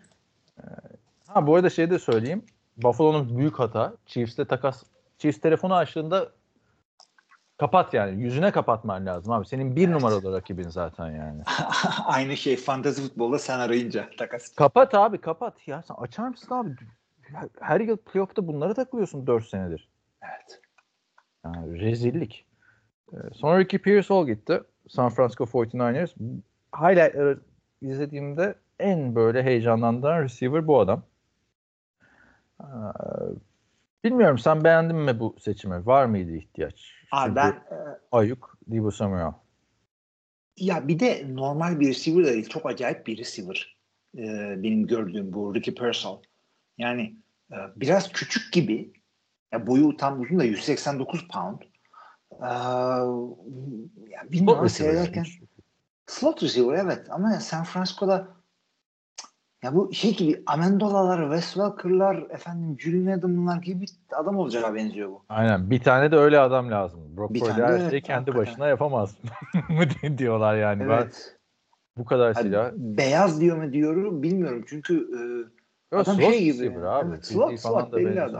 Bu arada de söyleyeyim. Buffalo'nun büyük hata. Chiefs telefonu açtığında kapat yani. Yüzüne kapatman lazım abi. Senin bir numaralı rakibin zaten yani. Aynı fantasy futbolda sen arayınca takas. Kapat abi kapat. Ya sen açar mısın abi? Her yıl playoff'ta bunlara takılıyorsun 4 senedir. Evet. Yani rezillik. Sonra Ricky Pearsall gitti. San Francisco 49ers. Highlight'ları izlediğimde en böyle heyecanlandıran receiver bu adam. Bilmiyorum sen beğendin mi bu seçimi? Var mıydı ihtiyaç? Abi ben Ayuk, Deebo Samuel. Ya bir de normal bir receiver da değil. Çok acayip bir receiver. Benim gördüğüm bu Ricky Pearsall. Yani biraz küçük gibi. Boyu tam uzun da 189 pound. Bilmiyorum seyrederken. Slot receiver evet. Ama San Francisco'da ya bu gibi Amendola'lar, Wes Welker'lar, Julian Edelman'lar gibi bir adam olacağı benziyor bu. Aynen. Bir tane de öyle adam lazım. Brock Purdy her şeyi kendi başına yapamaz mı diyorlar yani. Evet. Bu kadar silah. Beyaz diyor mu diyorum bilmiyorum. Çünkü adam gibi. Abi. Evet, slot belli adam.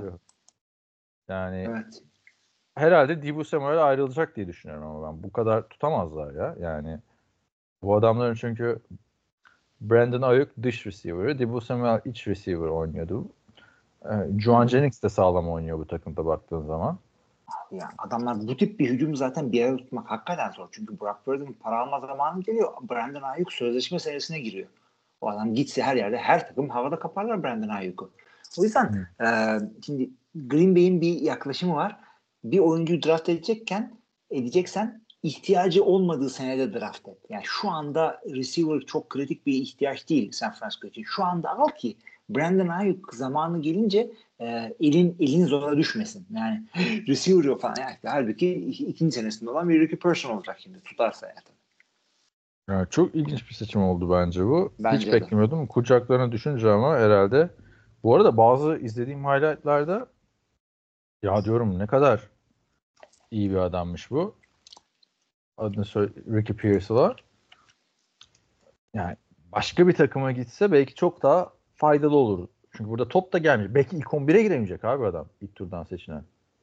Yani herhalde Deebo Samuel ayrılacak diye düşünüyorum ama ben. Bu kadar tutamazlar ya. Yani bu adamların çünkü Brandon Ayuk dış receiver, Deebo Samuel iç receiver oynuyordu. Juwan Jennings de sağlam oynuyor bu takımda baktığın zaman. Ya adamlar bu tip bir hücumu zaten bir arada tutmak hakikaten zor. Çünkü Brock Purdy'nin para alma zamanı geliyor. Brandon Ayuk sözleşme senesine giriyor. O adam gitse her yerde her takım havada kaparlar Brandon Ayuk'u. O yüzden şimdi Green Bay'in bir yaklaşımı var. Bir oyuncuyu draft edeceksen ihtiyacı olmadığı senede draft et. Yani şu anda receiver çok kritik bir ihtiyaç değil San Francisco için. Şu anda al ki Brandon Ayuk zamanı gelince elin zora düşmesin. Yani receiver yok falan. Yani halbuki ikinci senesinde olan bir Ricky Pearsall olacak şimdi tutarsa yani. Yani çok ilginç bir seçim oldu bence bu. Bence hiç de. Beklemiyordum. Kucaklarına düşünce ama herhalde. Bu arada bazı izlediğim highlightlarda ya diyorum ne kadar iyi bir adammış bu. Adını söyle Ricky Pearsall'a. Yani başka bir takıma gitse belki çok daha faydalı olur. Çünkü burada top da gelmiş. Belki ilk 11'e giremeyecek abi adam. İlk turdan seçilen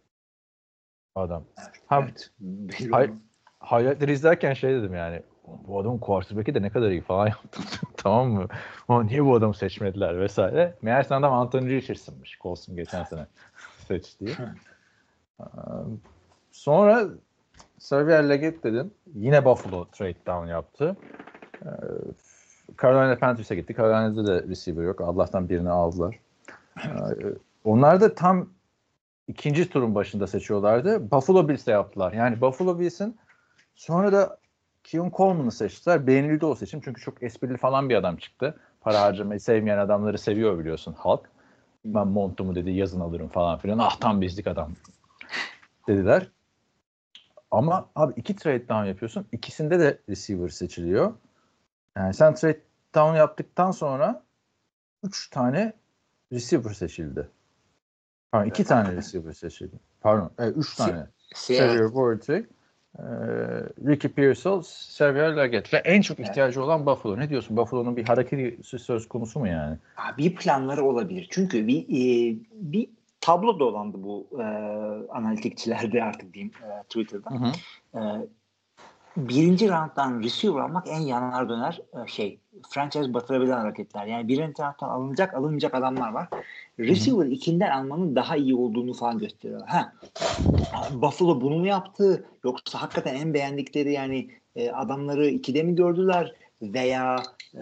adam. Evet. Highlightları izlerken dedim yani bu adamın quarterback'i de ne kadar iyi falan yaptım. Tamam mı? Ama niye bu adamı seçmediler vesaire. Meğerse adam Anthony Richardson'mış. Colts'un geçen sene seçtiği. Sonra Xavier Legette dedim. Yine Buffalo trade down yaptı. Carolina Panthers'a gitti. Carolina'da da receiver yok. Allah'tan birini aldılar. Onlar da tam ikinci turun başında seçiyorlardı. Buffalo Bills'e yaptılar. Yani Buffalo Bills'in sonra da Keon Coleman'ı seçtiler. Beğenildi o seçim. Çünkü çok esprili falan bir adam çıktı. Para harcamayı sevmeyen adamları seviyor biliyorsun halk. Ben montumu dedi yazın alırım falan filan. Ah tam bizlik adam dediler. Ama abi 2 trade down yapıyorsun. İkisinde de receiver seçiliyor. Yani sen trade down yaptıktan sonra 3 tane receiver seçildi. Pardon 2 tane receiver seçildi. Pardon 3 tane. Xavier Worthy, Ricky Pearsall, Xavier Legette ve en çok ihtiyacı olan Buffalo. Ne diyorsun? Buffalo'nun bir hareketi söz konusu mu yani? Bir planları olabilir. Çünkü bir tablo dolandı bu analitikçilerde artık diyeyim Twitter'da. Hı hı. Birinci round'dan receiver almak en yanar döner franchise batırabilen hareketler. Yani birinci round'dan alınmayacak adamlar var. Receiver ikinden almanın daha iyi olduğunu falan gösteriyor. Buffalo bunu mu yaptı? Yoksa hakikaten en beğendikleri yani adamları 2'de mi gördüler? Veya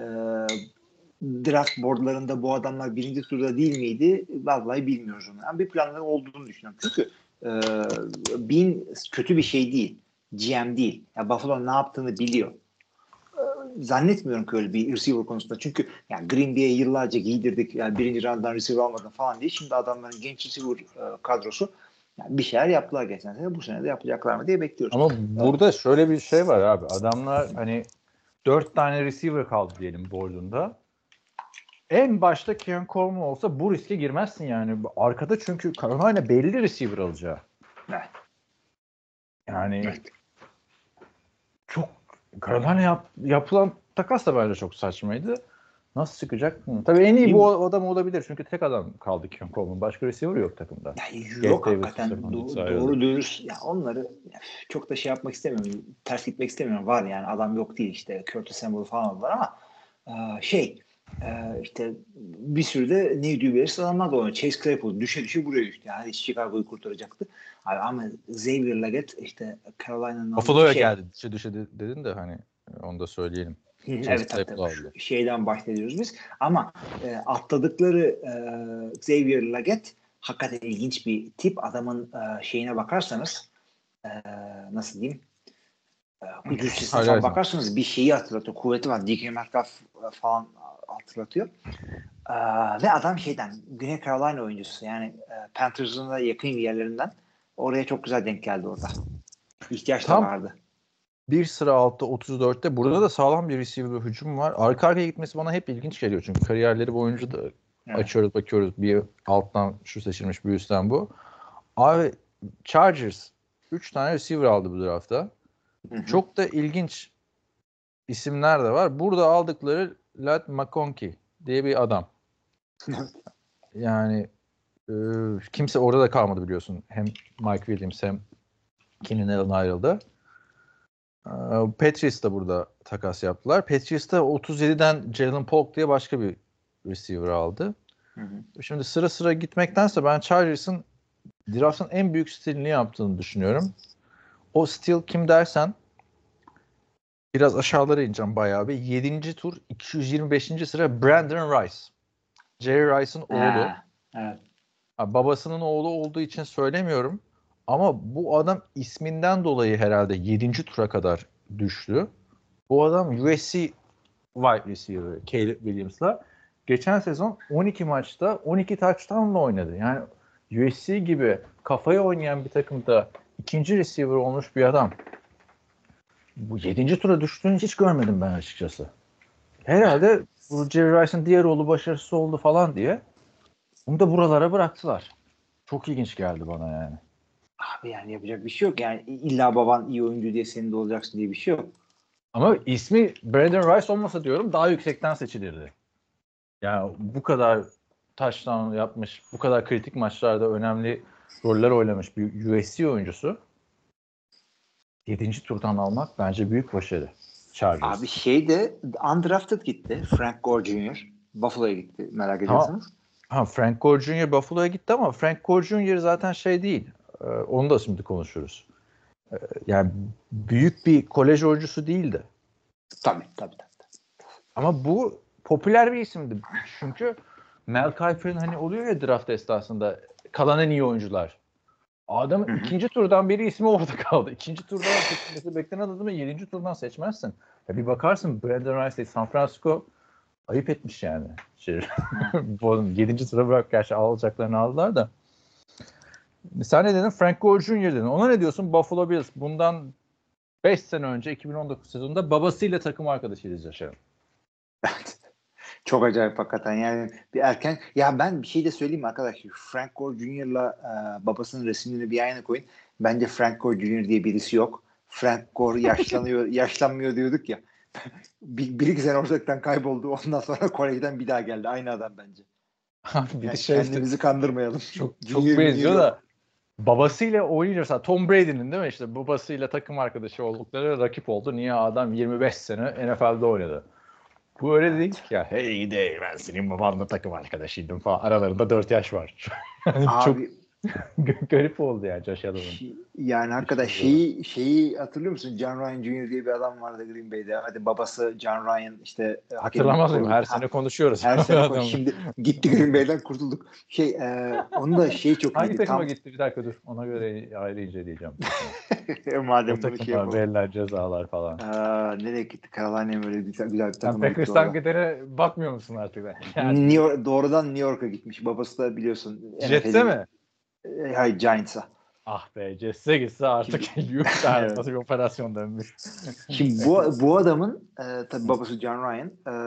draft boardlarında bu adamlar birinci turda değil miydi? Vallahi bilmiyoruz onu. Yani bir planları olduğunu düşünüyorum. Çünkü Bean kötü bir şey değil. GM değil. Ya Buffalo ne yaptığını biliyor. Zannetmiyorum ki öyle bir receiver konusunda. Çünkü yani Green Bay'e yıllarca giydirdik. Yani birinci round'dan receiver almadan falan diye. Şimdi adamların genç receiver kadrosu yani bir şeyler yaptılar geçen sene. Bu sene de yapacaklar mı diye bekliyoruz. Ama burada şöyle bir şey var abi. Adamlar hani 4 tane receiver kaldı diyelim board'unda. En başta Keon Coleman olsa bu riske girmezsin yani. Arkada çünkü Carolina belli receiver alacağı. Evet. Yani çok Carolina yapılan takas da bence çok saçmaydı. Nasıl çıkacak? Tabii en iyi bu adam olabilir. Çünkü tek adam kaldı Keon Coleman. Başka receiver yok takımda. Yok hakikaten doğru dürüst. Ya onları çok da yapmak istemiyorum. Ters gitmek istemiyorum. Var yani adam yok değil işte. Curtis Samuel falan aldılar ama işte bir sürü de ne belirsiz adamlar da oynuyor. Chase Claypool düşe buraya düştü. Yani Chicago'yu kurtaracaktı. Abi ama Xavier Legette işte Carolina'nın Buffalo'ya geldi. Düşe dedin de hani onu da söyleyelim. Evet tabii. Şeyden bahsediyoruz biz. Ama atladıkları Xavier Legette hakikaten ilginç bir tip. Adamın şeyine bakarsanız nasıl diyeyim güçlüsüne falan bakarsanız bir şeyi hatırlatıyor. Kuvveti var. DK Metcalf falan hatırlatıyor. Ve adam Güney Carolina oyuncusu. Yani Panthers'ın da yakın yerlerinden oraya çok güzel denk geldi orada. İhtiyaç da vardı. Bir sıra altta 34'te. Burada da sağlam bir receiver hücum var. Arka arkaya gitmesi bana hep ilginç geliyor. Çünkü kariyerleri boyunca da açıyoruz bakıyoruz. Bir alttan şu seçilmiş, bir üstten bu. Abi Chargers 3 tane receiver aldı bu draftta. Hı-hı. Çok da ilginç isimler de var. Burada aldıkları Ladd McConkey diye bir adam. Yani kimse orada da kalmadı biliyorsun. Hem Mike Williams hem Keenan Allen ayrıldı. Patriots da burada takas yaptılar. Patriots da 37'den Jalen Polk diye başka bir receiver aldı. Hı. Şimdi sıra sıra gitmektense ben Chargers'ın draft'ın en büyük stilini yaptığını düşünüyorum. O stil kim dersen biraz aşağılara ineceğim bayağı bir. 7. tur 225. sıra Brandon Rice. Jerry Rice'ın oğlu. Evet. Babasının oğlu olduğu için söylemiyorum. Ama bu adam isminden dolayı herhalde 7. tura kadar düştü. Bu adam USC wide receiver Caleb Williams'la geçen sezon 12 maçta 12 touchdown'la oynadı. Yani USC gibi kafaya oynayan bir takımda ikinci receiver olmuş bir adam. Bu 7. tura düştüğünü hiç görmedim ben açıkçası. Herhalde bu Jerry Rice'ın diğer oğlu başarısız oldu falan diye onu da buralara bıraktılar. Çok ilginç geldi bana yani. Abi yani yapacak bir şey yok. Yani illa baban iyi oyuncu diye senin de olacaksın diye bir şey yok. Ama ismi Brandon Rice olmasa diyorum daha yüksekten seçilirdi. Yani bu kadar touchdown yapmış, bu kadar kritik maçlarda önemli roller oynamış bir USC oyuncusu 7. turdan almak bence büyük başarı. Chargers. Abi undrafted gitti. Frank Gore Jr. Buffalo'ya gitti. Merak ediyorsunuz. Frank Gore Jr. Buffalo'ya gitti ama Frank Gore Jr. zaten değil. Onu da şimdi konuşuruz. Yani büyük bir kolej oyuncusu değildi. Tabii. Ama bu popüler bir isimdi. Çünkü Mel Kiper'ın hani oluyor ya draft esnasında kalan en iyi oyuncular. Adamın ikinci turdan beri ismi orada kaldı. İkinci turdan seçilmesi beklenen adamı 7. turdan seçmezsin. Ya bir bakarsın Brandon Rice değil, San Francisco ayıp etmiş yani. 7. tura bırak, gerçi alacaklarını aldılar da. Sen ne dedin? Frank Gore Jr. dedin. Ona ne diyorsun? Buffalo Bills. Bundan 5 sene önce 2019 sezonunda babasıyla takım arkadaşıydı Josh Allen. Çok acayip hakikaten. Yani bir erken, ya ben bir şey de söyleyeyim arkadaşlar. Frank Gore Jr.'la babasının resimlerini bir yana koyun. Bence Frank Gore Jr. diye birisi yok. Frank Gore yaşlanmıyor diyorduk ya. bir iki sene ortalıktan kayboldu. Ondan sonra kolejden bir daha geldi. Aynı adam bence. Bir Yani de şey kendimizi kandırmayalım. çok benziyor da babasıyla oynayınca Tom Brady'nin değil mi, işte babasıyla takım arkadaşı oldukları rakip oldu. Niye? Adam 25 sene NFL'de oynadı. Bu öyle değil ki ya. Hey de ben senin babanla takım arkadaşıydım falan. Aralarında 4 yaş var. Abi, çok garip oldu yani Josh Allen'ın. Yani hakikaten şeyi hatırlıyor musun? John Ryan Jr. diye bir adam vardı Green Bay'de. Hadi babası John Ryan işte hatırlamaz mıyım? Her sene konuşuyoruz. Her sene şimdi gitti Green Bay'den kurtulduk. Onun da çok iyiydi. Hangi takıma gitti? Bir dakika dur. Ona göre ayrı inceleyeceğim. Madem o takıma verilen cezalar falan. Nereye gitti? Carolina'ya böyle güzel bir takıma. Packers'tan gidene bakmıyor musun artık? Yani. Doğrudan New York'a gitmiş. Babası da biliyorsun. Jets'e mi? Hayır, Giants'a. Ah be, Jets'e gitse artık yuh evet. Nasıl bir operasyon dönmüş. Şimdi bu adamın tabii babası John Ryan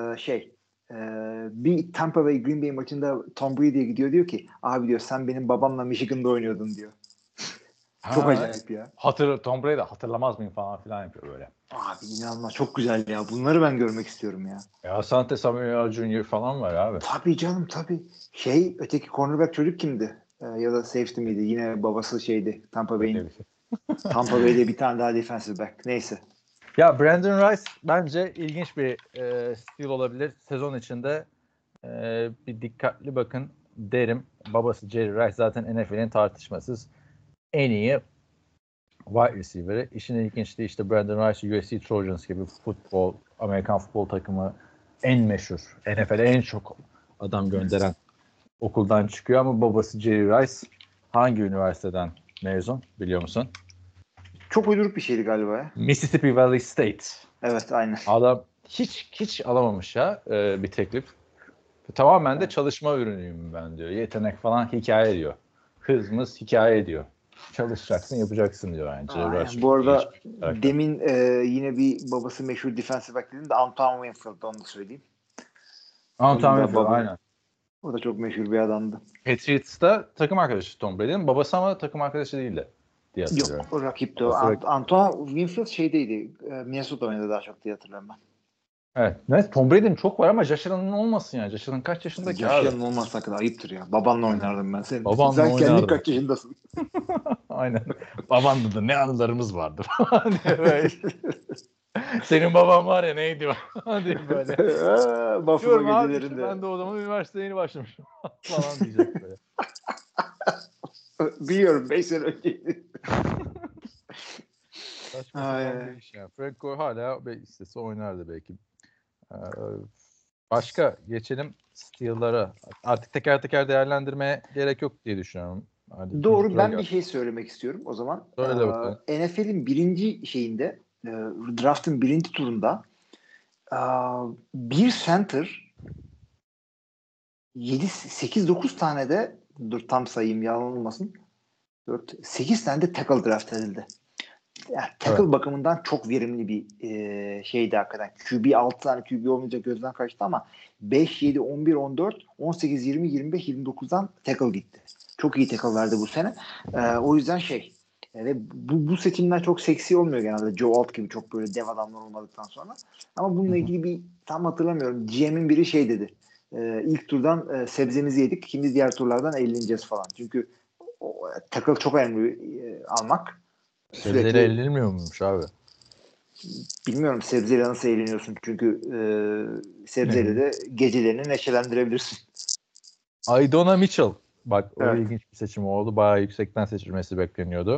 bir Tampa Bay Green Bay maçında Tom Brady'ye gidiyor, diyor ki abi diyor sen benim babamla Michigan'da oynuyordun diyor. Çok acayip ya. Tom Brady hatırlamaz mıyım falan filan yapıyor böyle. Abi inanılmaz, çok güzel ya. Bunları ben görmek istiyorum ya. Ya Asante Samuel Jr. falan var abi. Tabii canım tabii. Öteki cornerback çocuk kimdi? Ya da safety miydi? Yine babası Tampa Bay'in. Tampa Bay'de bir tane daha defensive back. Neyse. Ya Brandon Rice bence ilginç bir stil olabilir. Sezon içinde bir dikkatli bakın derim. Babası Jerry Rice zaten NFL'in tartışmasız en iyi wide receiver'ı. İşin ilginçliği işte Brandon Rice USC Trojans gibi Amerikan futbol takımı en meşhur. NFL'e en çok adam gönderen okuldan çıkıyor ama babası Jerry Rice hangi üniversiteden mezun biliyor musun? Çok uyduruk bir şeydi galiba ya. Mississippi Valley State. Evet, aynen. Adam hiç alamamış ya bir teklif. Tamamen de çalışma ürünüyüm ben diyor. Yetenek falan hikaye diyor. Hızımız hikaye diyor. Çalışacaksın, yapacaksın diyor bence. Bu arada demin yine bir babası meşhur defensive back dedim de Antoine Winfield, onu da söyleyeyim. Antoine Winfield aynen. O da çok meşhur bir adamdı. Patriots'ta takım arkadaşı Tom Brady'nin. Babası ama takım arkadaşı değildi diye hatırlıyorum. Yok, o rakipti o. Antoine Winfield şeydeydi. Minnesota oynadı daha çok diye hatırlıyorum ben. Evet. Tom Brady'nin çok var ama Josh Allen'ın olmasın yani. Josh Allen kaç yaşındaki Josh Allen'ın olmazsa kadar ayıptır ya. Babanla oynardım ben senin. Babanla sen oynardım. Kendin kaç yaşındasın? Aynen. Babanla da ne anılarımız vardı falan diye böyle. Senin baban var ya neydi o? Hadi böyle. Buffalo gecelerinde. Işte, ben de o zaman üniversiteye yeni başlamışım falan diyecek böyle. Biliyorum 5 sene önce. Frank Gore hala istese oynardı belki. Başka geçelim Steel'lara. Artık teker teker değerlendirmeye gerek yok diye düşünüyorum. Hadi doğru, ben bir şey söylemek istiyorum o zaman. NFL'in birinci draft'ın birinci turunda bir center 8-9 tane de tam sayayım yalan olmasın 8 tane de tackle draft edildi. Yani tackle bakımından çok verimli bir şeydi hakikaten. QB 6 tane QB olmayınca gözden kaçtı ama 5, 7, 11, 14, 18, 20, 25, 29'dan tackle gitti. Çok iyi tackle verdi bu sene. O yüzden ve bu seçimler çok seksi olmuyor genelde. Joe Alt gibi çok böyle dev adamlar olmadıktan sonra. Ama bununla ilgili bir tam hatırlamıyorum. GM'in biri dedi. İlk turdan sebzemizi yedik. Şimdi diğer turlardan eğleneceğiz falan. Çünkü tackle çok önemli almak. Sebzeyle eğlenilmiyor muymuş abi? Bilmiyorum sebzeyle nasıl eğleniyorsun. Çünkü sebzeyle de gecelerini neşelendirebilirsin. Aidona Mitchell. Bak o ilginç bir seçim oldu. Bayağı yüksekten seçilmesi bekleniyordu.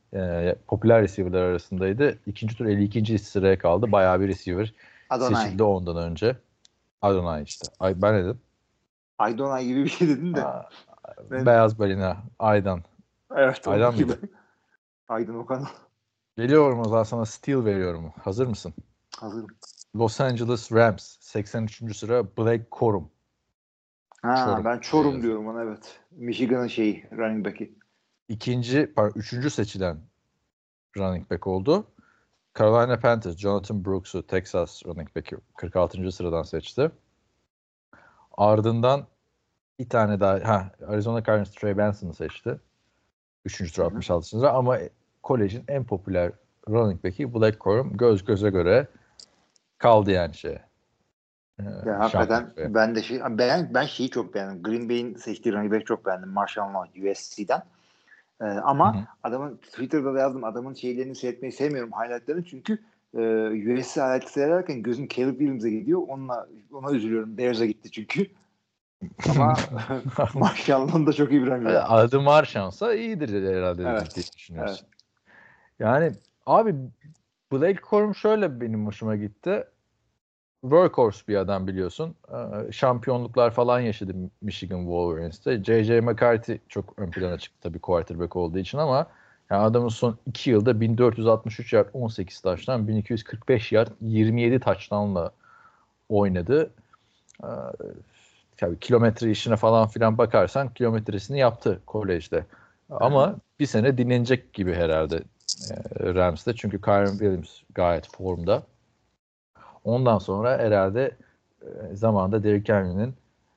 popüler receiver'lar arasındaydı. İkinci tur 52. sıraya kaldı. Bayağı bir receiver Adonai. seçildi ondan önce. Adonai işte. Ben ne dedim? Adonai gibi bir şey dedin de. Beyaz balina. Aydan. Evet. Aydan gibi. mıydı? Aydın Okan. Geliyorum o zaman, sana steal veriyorum. Hazır mısın? Hazırım. Los Angeles Rams 83. sıra Blake Corum. Ben Çorum diyorum ona, evet. Michigan'ın running back'i. Üçüncü seçilen running back oldu. Carolina Panthers Jonathan Brooks'u Texas running back'i 46. sıradan seçti. Ardından bir tane daha Arizona Cardinals Trey Benson'ı seçti. 3. tur 66. sıra ama kolejin en popüler running back'i Blake Corum göz göze göre kaldı yani Ya hakikaten ben şeyi çok beğendim. Green Bay'in seçtiği running back çok beğendim. Marshall Law USC'den. Ama adamın Twitter'da da yazdım. Adamın şeylerini seyretmeyi sevmiyorum, highlightlarını. Çünkü USC highlight'ı seyrederken gözüm Caleb Williams'a gidiyor. Ona üzülüyorum. Bears'a gitti çünkü. Ama Marshall'ın da çok iyi bir running back. Adı Marşansa iyidir herhalde diye düşünüyorsun. Evet. Yani abi Blake Corum şöyle benim hoşuma gitti. Workhorse bir adam biliyorsun. Şampiyonluklar falan yaşadı Michigan Wolverines'te. J.J. McCarthy çok ön plana çıktı tabii quarterback olduğu için ama yani adamın son 2 yılda 1463 yard 18 touchdown, 1245 yard 27 touchdown'la oynadı. Tabii kilometre işine falan filan bakarsan kilometresini yaptı kolejde. Ama bir sene dinlenecek gibi herhalde Rams'te. Çünkü Kyren Williams gayet formda. Ondan sonra herhalde zamanında Derrick Henry'nin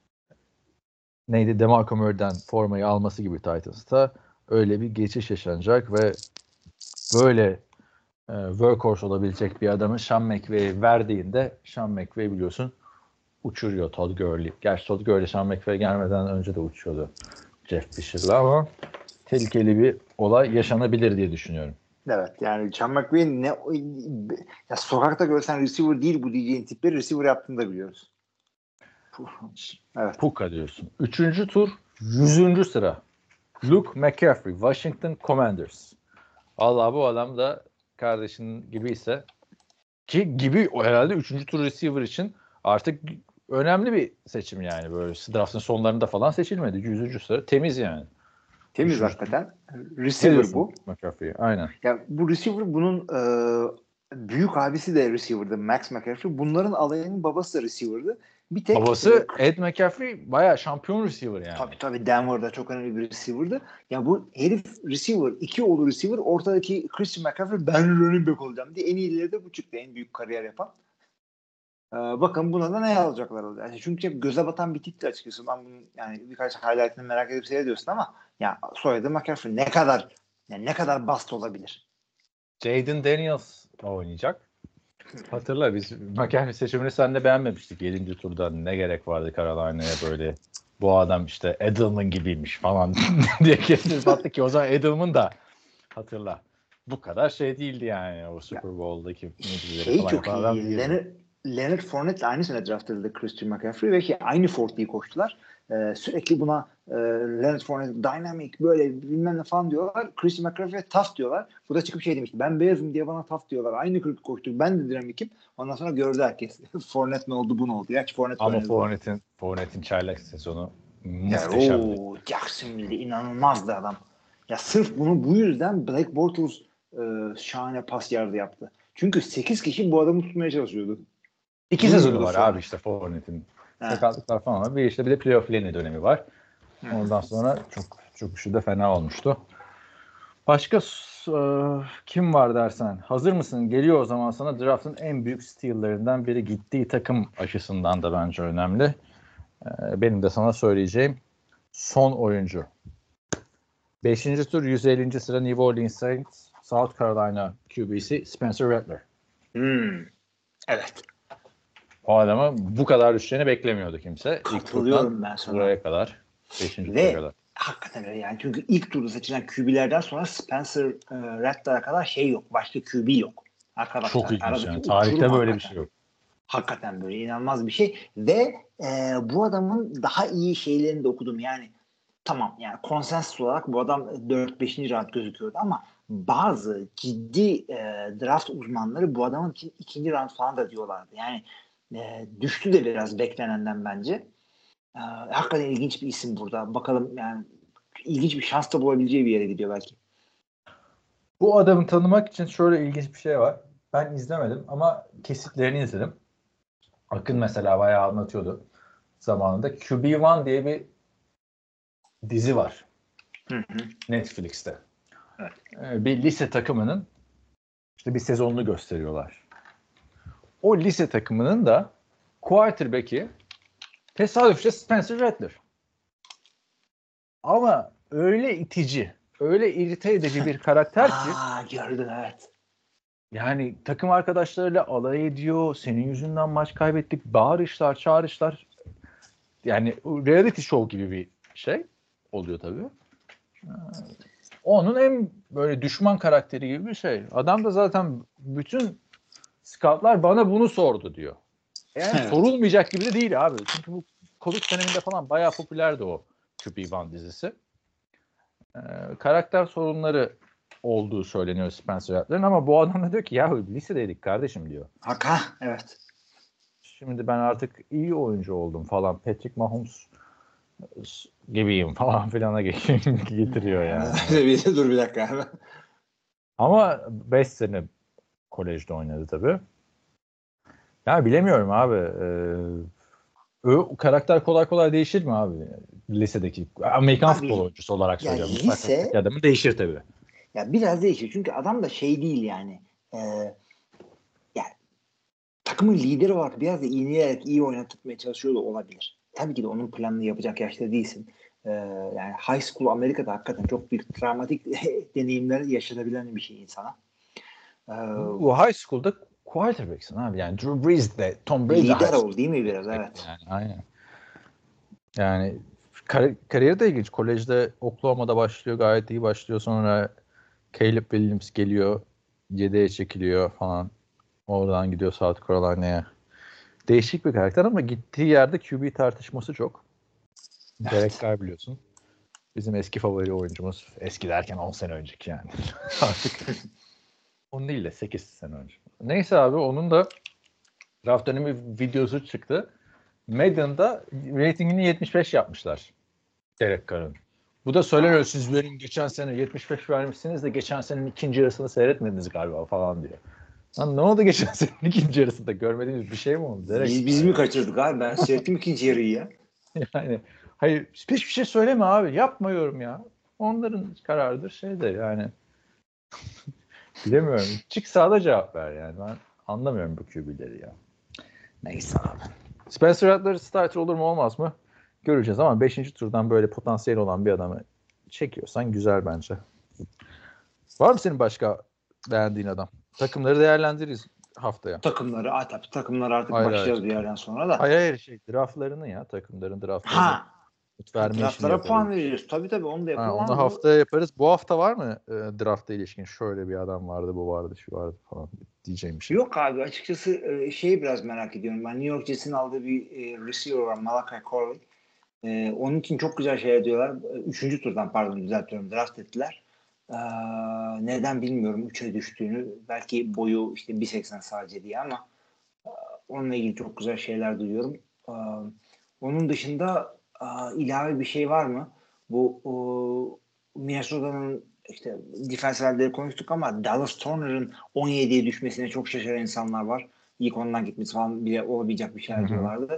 DeMarco Murray'den formayı alması gibi Titans'ta öyle bir geçiş yaşanacak ve böyle workhorse olabilecek bir adamı Sean McVay'e verdiğinde Sean McVay biliyorsun uçuruyor Todd Gurley. Gerçi Todd Gurley Sean McVay gelmeden önce de uçuyordu Jeff Fisher'la ama tehlikeli bir olay yaşanabilir diye düşünüyorum. Evet, yani Sean McVay'in ya sokakta görsen receiver değil bu diyeceğin tipleri receiver yaptığını da biliyoruz. Evet. Puka diyorsun. 3. tur 100. sıra. Luke McCaffrey, Washington Commanders. Allah bu adam da kardeşinin gibiyse gibi o herhalde 3. tur receiver için artık önemli bir seçim yani. Böyle draftın sonlarında falan seçilmedi. 100. sıra temiz yani. Temiz hakikaten. Receiver bu. McCaffrey, aynen. Ya bu receiver bunun büyük abisi de receiver'dı. Max McCaffrey. Bunların alayının babası da receiver'dı. Bir tek babası Ed McCaffrey bayağı şampiyon receiver yani. Tabii Denver'da çok önemli bir receiver'dı. Ya bu herif receiver, 2 oğlu receiver, ortadaki Christian McCaffrey ben running back olacağım diye en iyileri de bu çıktı. En büyük kariyer yapan. Bakın buna da ne alacaklar? Yani çünkü hep göze batan bir tipti açıkçası. Ben bunun yani birkaç highlight'ını merak edip seyrediyorsun ama ya soyadı McCaffrey ne kadar bast olabilir? Jayden Daniels oynayacak. Hatırla biz McCaffrey seçimini sen de beğenmemiştik 7. turda. Ne gerek vardı Carolina'ya böyle bu adam işte Edelman gibiymiş falan diye kesip attı ki o zaman Edelman da hatırla. Bu kadar şey değildi yani o Super Bowl'daki falan çok iyi. Leonard Fournette aynı sene draft edildi Christian McCaffrey ve aynı 40'yi koştular. Sürekli buna Leonard Fournette dynamic böyle bilmem ne falan diyorlar. Christian McCaffrey'e tough diyorlar. Bu da çıkıp şey demişti. Ben beyazım diye bana tough diyorlar. Aynı 40 koştuk. Ben de dinamic'im. Ondan sonra gördü herkes. Fournette ne oldu bu ne oldu. Gerçi Fournette ama Fournette'in çaylak sezonu muhteşemdi. Jacksonville'de inanılmazdı adam. Ya sırf bunu bu yüzden Blake Bortles şahane pas yardı yaptı. Çünkü 8 kişi bu adamı tutmaya çalışıyordu. 2 sezonu var abi işte Fournette'in. Sakatlıklar falan var. Bir de playoff Lenny dönemi var. Ondan sonra çok işi de fena olmuştu. Başka kim var dersen. Hazır mısın? Geliyor o zaman sana draft'ın en büyük steal'lerinden biri, gittiği takım açısından da bence önemli. Benim de sana söyleyeceğim son oyuncu. 5. tur 150. sıra New Orleans Saints South Carolina QB'si Spencer Rattler. Evet. O adama bu kadar düşeceğini beklemiyordu kimse. Katılıyorum ben sana. Buraya kadar. 5. tura kadar. Hakikaten öyle yani. Çünkü ilk turda seçilen QB'lerden sonra Spencer Rattler'a kadar şey yok. Başka QB yok. Arkadaşlar. Çok ilginç yani. Tarihte böyle bir şey yok. Hakikaten böyle inanılmaz bir şey. Ve bu adamın daha iyi şeylerini de okudum. Yani tamam yani konsensus olarak bu adam 4-5. round gözüküyordu ama bazı ciddi draft uzmanları bu adamın için 2. round falan da diyorlardı. Yani düştü de biraz beklenenden bence. Hakikaten ilginç bir isim burada. Bakalım yani ilginç bir şans da bulabileceği bir yere gidiyor belki. Bu adamı tanımak için şöyle ilginç bir şey var. Ben izlemedim ama kesitlerini izledim. Akın mesela bayağı anlatıyordu zamanında. QB1 diye bir dizi var. Netflix'te. Evet. Bir lise takımının işte bir sezonunu gösteriyorlar. O lise takımının da quarterback'i tesadüfçe Spencer Rattler. Ama öyle itici, öyle irite edici bir karakter ki gördüm evet. yani takım arkadaşlarıyla alay ediyor. Senin yüzünden maç kaybettik. Bağırışlar, çağrışlar. Yani reality show gibi bir şey oluyor tabii. Onun en böyle düşman karakteri gibi bir şey. Adam da zaten bütün scoutlar bana bunu sordu diyor. Yani Evet. sorulmayacak gibi de değil abi. Çünkü bu Covid döneminde falan bayağı popülerdi o QB1 dizisi. Karakter sorunları olduğu söyleniyor Spencer Rattler'ın ama bu adam da diyor ki ya lisedeydik kardeşim diyor. Haka evet. Şimdi ben artık iyi oyuncu oldum falan. Patrick Mahomes gibiyim falan filana getiriyor yani. Dur bir dakika abi. Ama 5 sene kolejde oynadı tabii. Ya bilemiyorum abi. O karakter kolay kolay değişir mi abi? Lisedeki Amerikan Abi, futbol oyuncusu olarak ya söylüyorum. lise Adamı değişir tabii. ya biraz değişiyor. Çünkü adam da şey değil yani. Yani takımın lideri olarak biraz da iğneleyerek iyi oynatmaya çalışıyor da olabilir. Tabii ki de onun planını yapacak yaşta değilsin. Yani high school Amerika'da hakikaten çok büyük travmatik deneyimler yaşanabilen bir şey insana. Bu high school'da quarterback'sin abi. Yani Drew Brees de Tom Brady de Lider high ol değil mi biraz? Evet. yani aynen. Yani kariyeri de ilginç. Kolejde Oklahoma'da başlıyor. Gayet iyi başlıyor. Sonra Caleb Williams geliyor. Yedeğe çekiliyor falan. Oradan gidiyor South Carolina'ya. Değişik bir karakter ama gittiği yerde QB tartışması çok. Evet. Derek Carr biliyorsun. Bizim eski favori oyuncumuz. Eski derken 10 sene önceki yani. Artık 10 değil de 8 sene önce. Neyse abi onun da draft dönemi videosu çıktı. Madden'da ratingini 75 yapmışlar. Derek Carr'ın. Bu da söyleniyor siz benim geçen sene 75 vermişsiniz de geçen senenin ikinci yarısını seyretmediniz galiba falan diyor. Lan ne oldu geçen senenin ikinci yarısında? Görmediğimiz bir şey mi oldu? Derek Biz mi kaçırdık abi? Ben seyrettim ikinci yarıyı ya. Yani hayır hiçbir şey söyleme abi. Yapmıyorum ya. Onların kararıdır şey de yani. Bilemiyorum. Çık sahada cevap ver yani. Ben anlamıyorum bu QB'leri ya. Neyse abi. Spencer Rattler starter olur mu olmaz mı? Göreceğiz ama 5. turdan böyle potansiyel olan bir adamı çekiyorsan güzel bence. Var mı senin başka beğendiğin adam? Takımları değerlendiririz haftaya. Takımları artık başlayacağız bir yerden sonra da. Hayır draftlarını ya takımların draftlarını. Draftlara puan vereceğiz. Tabii onu da yapalım. Onu haftaya yaparız. Bu hafta var mı drafta ilişkin şöyle bir adam vardı, bu vardı, şu vardı falan diyeceğim bir şey. Yok abi açıkçası şeyi biraz merak ediyorum. Ben New York Jets'in aldığı bir receiver var. Malachi Corley. Onun için çok güzel şeyler diyorlar. 3. turdan düzeltiyorum. Draft ettiler. Neden bilmiyorum 3'e düştüğünü. Belki boyu işte 1.80 sadece diye ama onunla ilgili çok güzel şeyler duyuyorum. Onun dışında ilave bir şey var mı? Bu Minnesota'nın işte defensive'leri konuştuk ama Dallas Turner'ın 17'ye düşmesine çok şaşıran insanlar var. İlk ondan gitmesi falan bile olabilecek bir şeyler diyorlardı.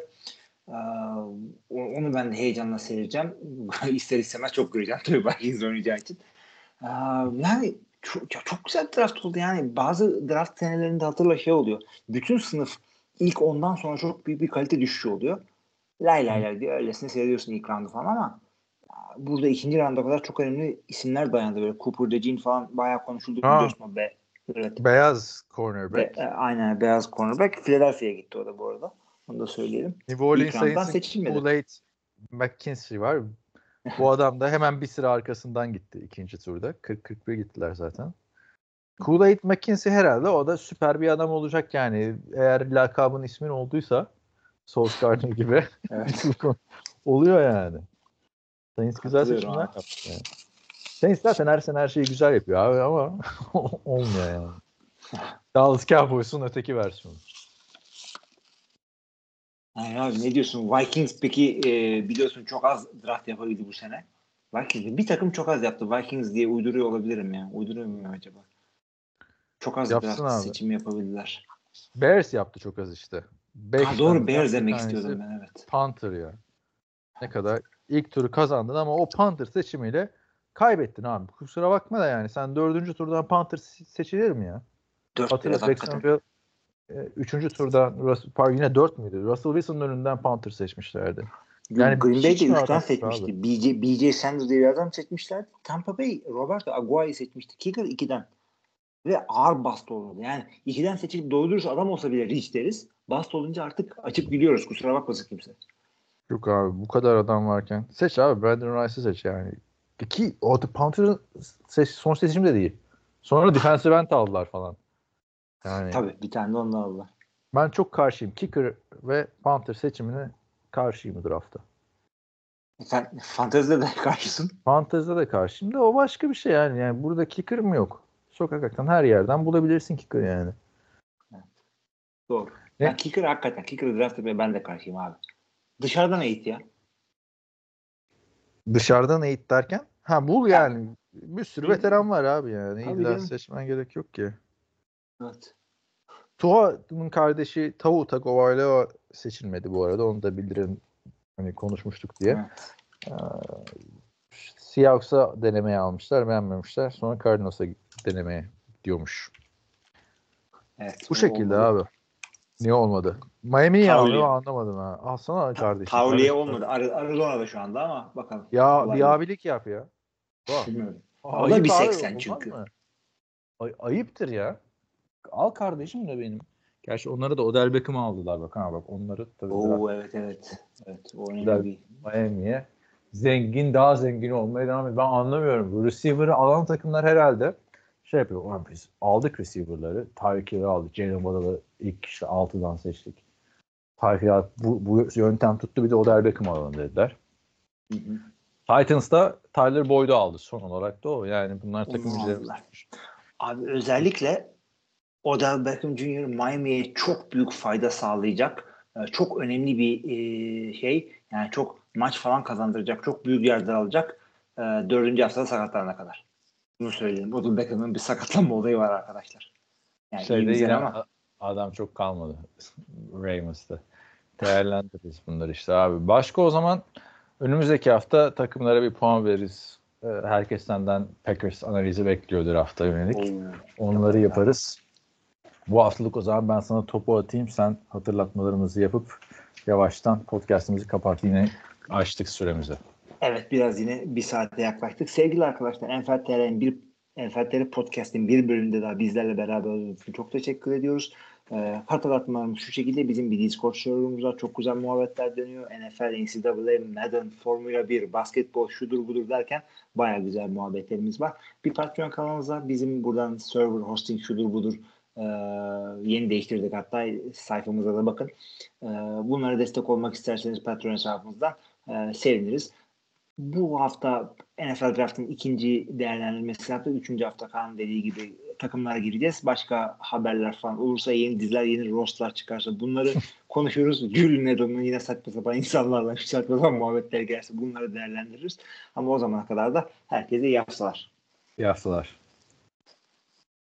Onu ben de heyecanla seyredeceğim. İster istemez çok göreceğim. Tabii Vikings oynayacağı için. Yani çok güzel draft oldu. Yani bazı draft senelerinde hatırla şey oluyor. Bütün sınıf ilk ondan sonra çok büyük bir kalite düşüşü oluyor. Lay diye öylesine seyrediyorsun ilk roundu falan ama burada ikinci rounda kadar çok önemli isimler dayandı. Böyle Cooper DeJean falan bayağı konuşuldu biliyorsun o evet. Beyaz cornerback. Aynen beyaz cornerback. Philadelphia'ya gitti o da bu arada. Onu da söyleyelim. New Orleans Saints'in Kool-Aid McKinstry var. Bu adam da hemen bir sıra arkasından gitti ikinci turda. 40-41 gittiler zaten. Kool-Aid McKinstry herhalde o da süper bir adam olacak yani. Eğer lakabın ismin olduysa Sauce Gardner gibi oluyor yani. Saints güzel seçimler yaptı. Yani. Saints zaten her sene her şeyi güzel yapıyor abi ama olmuyor yani. Dallas Cowboys'un öteki versiyonu. Hayır abi ne diyorsun? Vikings peki biliyorsun çok az draft yapabildi bu sene. Vikings bir takım çok az yaptı. Vikings diye uyduruyor olabilirim ya. Uyduruyor muyum acaba? Çok az Yapsın draft abi. seçimi yapabildiler. Bears yaptı çok az işte. 5 Ha doğru, taneden Bears bir demek tanesi istiyordum ben, evet. Panther ya. Ne kadar ilk turu kazandın ama o Panther seçimiyle kaybettin abi. Kusura bakma da yani sen 4. turdan Panther seçilir mi ya? 4 Hatırla biraz hakikaten. Jacksonville 3. turdan yine 4 müydü? Russell Wilson'ın önünden Panther seçmişlerdi. Yani Green hiç Bay'de mi 3'ten adam seçmişti. abi? B.J. Sanders diye bir adam seçmişlerdi. Tampa Bay Roberto Aguayi seçmişti. Kicker 2'den. Ve ağır bast oldu. Yani 2'den seçilip doğru dürüst adam olsa bile Rich deriz. Bast olunca artık açıp gidiyoruz. Kusura bakmasın kimse. Yok abi bu kadar adam varken. Seç abi Brandon Rice'ı seç yani. Ki o Panther'ın son seçimi de değil. Sonra defensive end aldılar falan. Yani Tabii bir tane de ondan aldılar. ben çok karşıyım. Kicker ve Panther seçimine karşıyım draftta. Sen fantezide de karşısın. Fantezide de karşıyım da o başka bir şey yani. Yani burada kicker mı yok? Sokaktan her yerden bulabilirsin kicker yani. Evet. Doğru. Ne? Ben kicker draft etmeye ben de karşıyım abi. Dışarıdan eğit ya. Dışarıdan eğit derken? Ha bul yani. Bir sürü veteran var abi yani. Tabii İlla canım. seçmen gerek yok ki. Evet. Tua'nın kardeşi Tau Tagovailoa seçilmedi bu arada. Onu da bildirin. Hani konuşmuştuk diye. Evet. Seahawks'a denemeye almışlar. Beğenmemişler. Sonra Cardinals'a denemeye diyormuş. Evet. Bu şekilde olmadı. abi. Niye olmadı? Miami'yi Tavliye. almıyor anlamadım ha. Alsana kardeşim. Tavliye Kardeşim. olmadı. Arizona'da şu anda ama bakalım. Ya bir Olabilir. abilik yap ya. Bak. Bilmiyorum. O da Ayıp bir abi. 80 Olmaz çünkü. mı? Ayıptır ya. Al kardeşim de benim. Gerçi onları da Odell Beckham'ı aldılar bak. Ha bak onları tabii Oo evet. Evet. O önemli Odell bir. Miami'ye daha zengin olmaya devam ediyor. Ben anlamıyorum. Bu receiver'ı alan takımlar herhalde şey yapıyor. Ulan biz aldık receiver'ları. Tyreek Hill'i aldık. Jalen Waddle'ı ilk işte 6'dan seçtik. Tyreek Hill bu yöntem tuttu bir de Odell Beckham alalım dediler. Hı hı. Titans'da Tyler Boyd'u aldı son olarak da o. Yani bunlar takım Onu ücretleri. aldılar. Abi özellikle Odell Beckham Jr. Miami'ye çok büyük fayda sağlayacak. Çok önemli bir şey. Yani çok maç falan kazandıracak. Çok büyük yerler alacak. 4. haftada sakatlanana kadar. Bunu söyleyeyim. Odell Beckham'ın bir sakatlanma olayı var arkadaşlar. Yani iyi Şeyde güzel yine ama. adam çok kalmadı. Ravens'ta. Değerlendiririz bunları işte abi. Başka o zaman önümüzdeki hafta takımlara bir puan veririz. Herkes senden Packers analizi bekliyor drafta yönelik. Onları yaparız. Bu haftalık o zaman ben sana topu atayım. Sen hatırlatmalarımızı yapıp yavaştan podcast'ımızı kapat. Yine açtık süremizi. Evet biraz yine bir saate yaklaştık. Sevgili arkadaşlar NFL TR Podcast'in bir bölümünde daha bizlerle beraber olduğunuz için çok teşekkür ediyoruz. Hatırlatmalarım şu şekilde bizim bir Discord serverımız var. Çok güzel muhabbetler dönüyor. NFL, NCAA, Madden, Formula 1, basketbol şudur budur derken baya güzel muhabbetlerimiz var. Bir Patreon kanalımız var. Bizim buradan server hosting şudur budur yeni değiştirdik hatta sayfamıza da bakın. Bunlara destek olmak isterseniz Patreon hesabımızdan seviniriz. Bu hafta NFL Draft'ın ikinci değerlendirmesi yaptık. Üçüncü hafta Kaan dediği gibi takımlara gireceğiz. Başka haberler falan olursa, yeni diziler, yeni rosterlar çıkarsa bunları konuşuruz. Gül Nedon'un yine saçma sapan insanlarla saçma sapan muhabbetler gelirse bunları değerlendiririz. Ama o zamana kadar da herkese iyi haftalar. İyi haftalar.